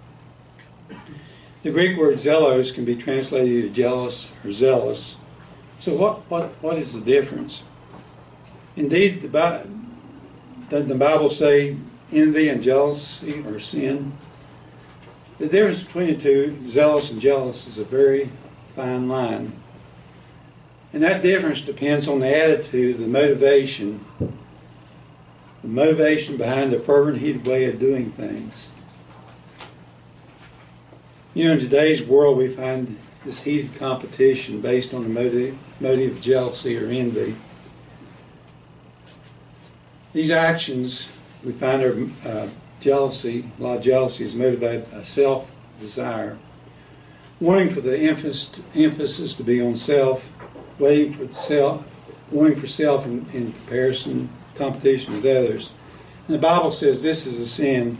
The Greek word zelos can be translated either jealous or zealous. So what is the difference? Indeed, doesn't the Bible say envy and jealousy are sin? The difference between the two, zealous and jealous, is a very fine line. And that difference depends on the attitude, the motivation behind the fervent, heated way of doing things. You know, in today's world we find this heated competition based on the motive of jealousy or envy. These actions, we find are jealousy. A lot of jealousy is motivated by self-desire, wanting for the emphasis to be on self, wanting for self in comparison, competition with others. And the Bible says this is a sin.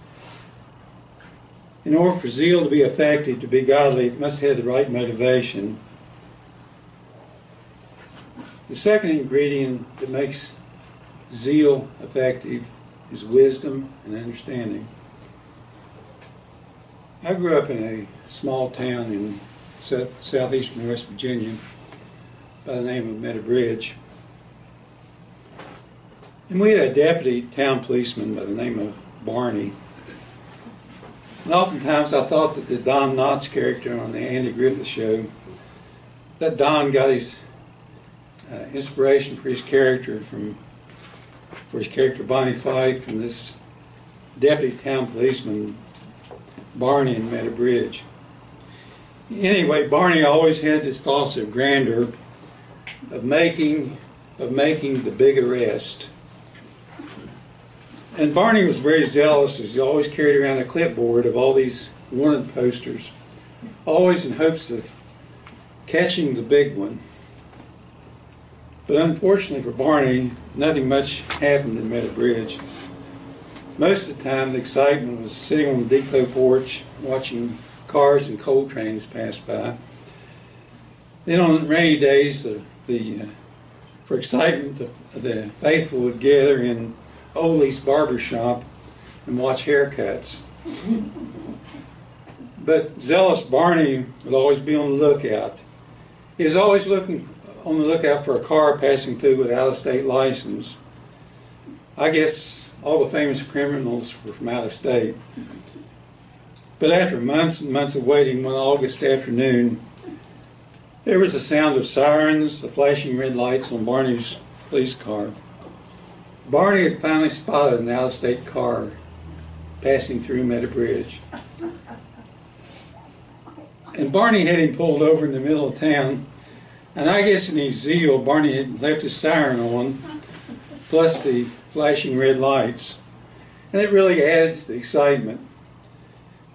In order for zeal to be effective, to be godly, it must have the right motivation. The second ingredient that makes zeal effective is wisdom and understanding. I grew up in a small town in southeastern West Virginia by the name of Meadowbridge. And we had a deputy town policeman by the name of Barney. And oftentimes I thought that the Don Knotts character on the Andy Griffith Show, that Don got his inspiration for his character Bonnie Fife from this deputy town policeman Barney in Meadowbridge. Anyway, Barney always had this thoughts of grandeur, of making the big arrest. And Barney was very zealous, as he always carried around a clipboard of all these wanted posters, always in hopes of catching the big one. But unfortunately for Barney, nothing much happened in Meadowbridge. Most of the time, the excitement was sitting on the depot porch, watching cars and coal trains pass by. Then on rainy days, for excitement, the faithful would gather in Ole's barber shop and watch haircuts. But zealous Barney would always be on the lookout. He was always on the lookout for a car passing through with out-of-state license. I guess all the famous criminals were from out of state. But after months and months of waiting, one August afternoon, there was the sound of sirens, the flashing red lights on Barney's police car. Barney had finally spotted an out-of-state car passing through Meadowbridge. And Barney had him pulled over in the middle of town. And I guess in his zeal, Barney had left his siren on, plus the flashing red lights. And it really added to the excitement.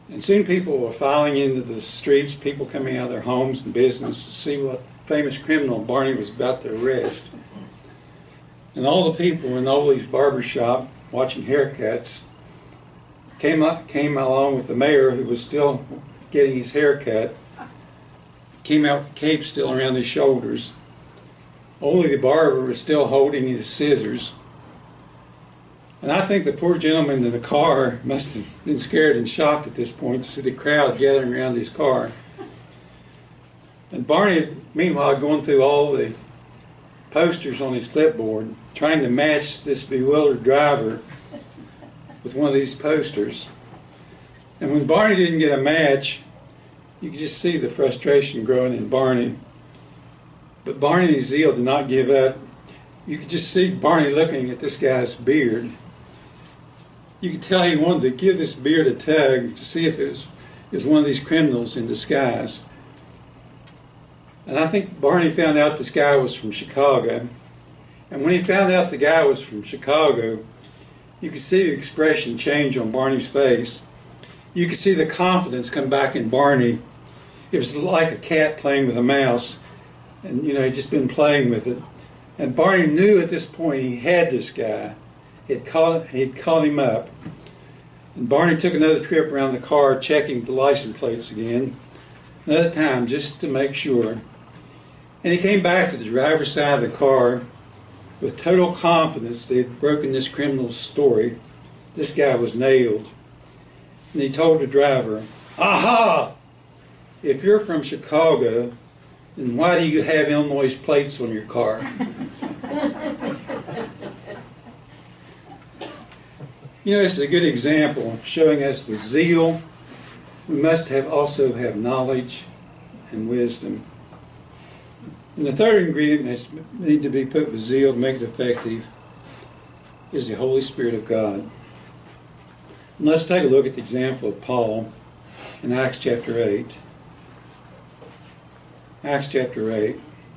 And soon people were filing into the streets, people coming out of their homes and business to see what famous criminal Barney was about to arrest. And all the people in Ollie's barbershop watching haircuts came along with the mayor, who was still getting his haircut, came out with the cape still around his shoulders. Ollie the barber was still holding his scissors. And I think the poor gentleman in the car must have been scared and shocked at this point to see the crowd gathering around his car. And Barney, meanwhile, going through all the posters on his clipboard, trying to match this bewildered driver with one of these posters. And when Barney didn't get a match, you could just see the frustration growing in Barney. But Barney's zeal did not give up. You could just see Barney looking at this guy's beard. You could tell he wanted to give this beard a tug to see if it was one of these criminals in disguise. And I think Barney found out this guy was from Chicago. And when he found out the guy was from Chicago, you could see the expression change on Barney's face. You could see the confidence come back in Barney. It was like a cat playing with a mouse. And, he'd just been playing with it. And Barney knew at this point he had this guy. He'd caught him up. And Barney took another trip around the car, checking the license plates again. Another time, just to make sure. And he came back to the driver's side of the car with total confidence that he had broken this criminal's story. This guy was nailed. And he told the driver, "Aha! If you're from Chicago, then why do you have Illinois plates on your car?" This is a good example showing us with zeal, we must also have knowledge and wisdom. And the third ingredient that needs to be put with zeal to make it effective is the Holy Spirit of God. And let's take a look at the example of Paul in Acts chapter 8. Acts chapter 8.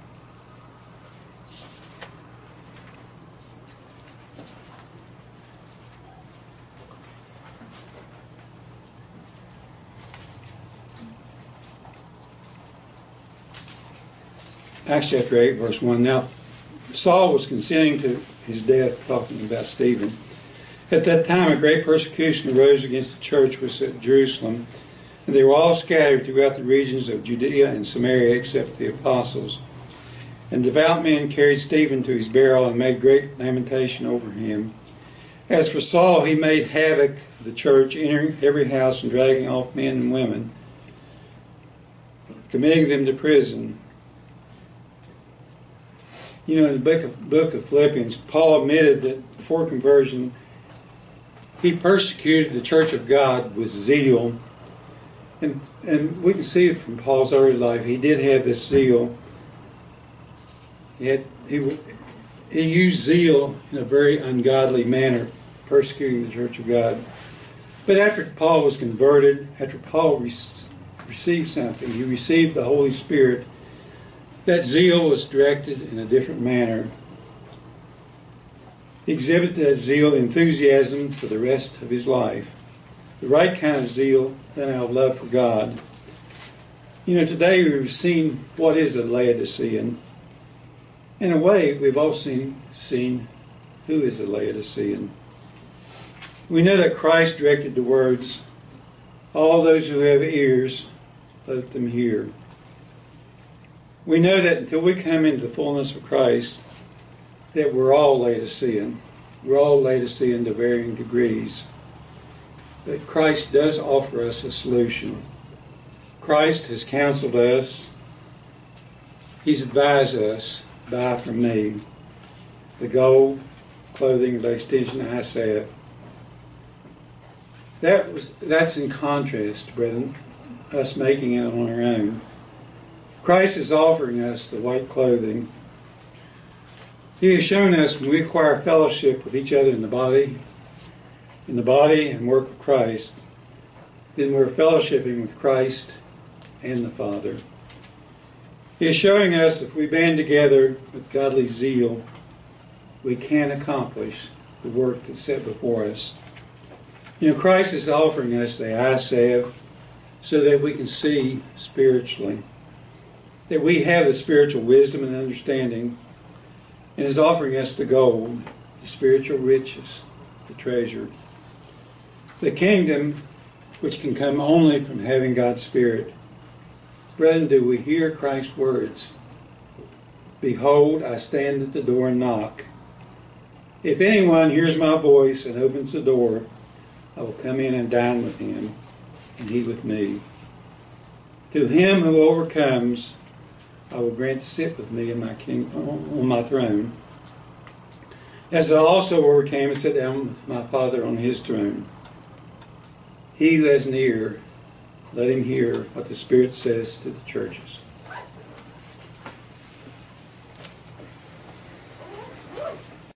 Acts chapter 8, verse 1. Now, Saul was consenting to his death, talking about Stephen. At that time, a great persecution arose against the church which was at Jerusalem, and they were all scattered throughout the regions of Judea and Samaria, except the apostles. And devout men carried Stephen to his burial and made great lamentation over him. As for Saul, he made havoc of the church, entering every house and dragging off men and women, committing them to prison. In the book of Philippians, Paul admitted that before conversion, he persecuted the church of God with zeal. And we can see it from Paul's early life. He did have this zeal. He used zeal in a very ungodly manner, persecuting the church of God. But after Paul was converted, after Paul received something, he received the Holy Spirit, that zeal was directed in a different manner. He exhibited that zeal, enthusiasm for the rest of his life. The right kind of zeal, then out of love for God. Today we've seen what is a Laodicean. In a way, we've all seen who is a Laodicean. We know that Christ directed the words, "All those who have ears, let them hear." We know that until we come into the fullness of Christ, that we're all Laodicean. We're all Laodicean to varying degrees. But Christ does offer us a solution. Christ has counseled us. He's advised us, "Buy from me the gold, clothing, by extension, I salve." That's in contrast, brethren, us making it on our own. Christ is offering us the white clothing. He has shown us when we acquire fellowship with each other in the body and work of Christ, then we're fellowshipping with Christ and the Father. He is showing us if we band together with godly zeal, we can accomplish the work that's set before us. Christ is offering us the eye salve, so that we can see spiritually, that we have the spiritual wisdom and understanding, and is offering us the gold, the spiritual riches, the treasure, the kingdom which can come only from having God's Spirit. Brethren, do we hear Christ's words? Behold, I stand at the door and knock. If anyone hears my voice and opens the door, I will come in and dine with him, and he with me. To him who overcomes, I will grant to sit with me in my on my throne, as I also overcame and sat down with my Father on his throne. He who has an ear, let him hear what the Spirit says to the churches.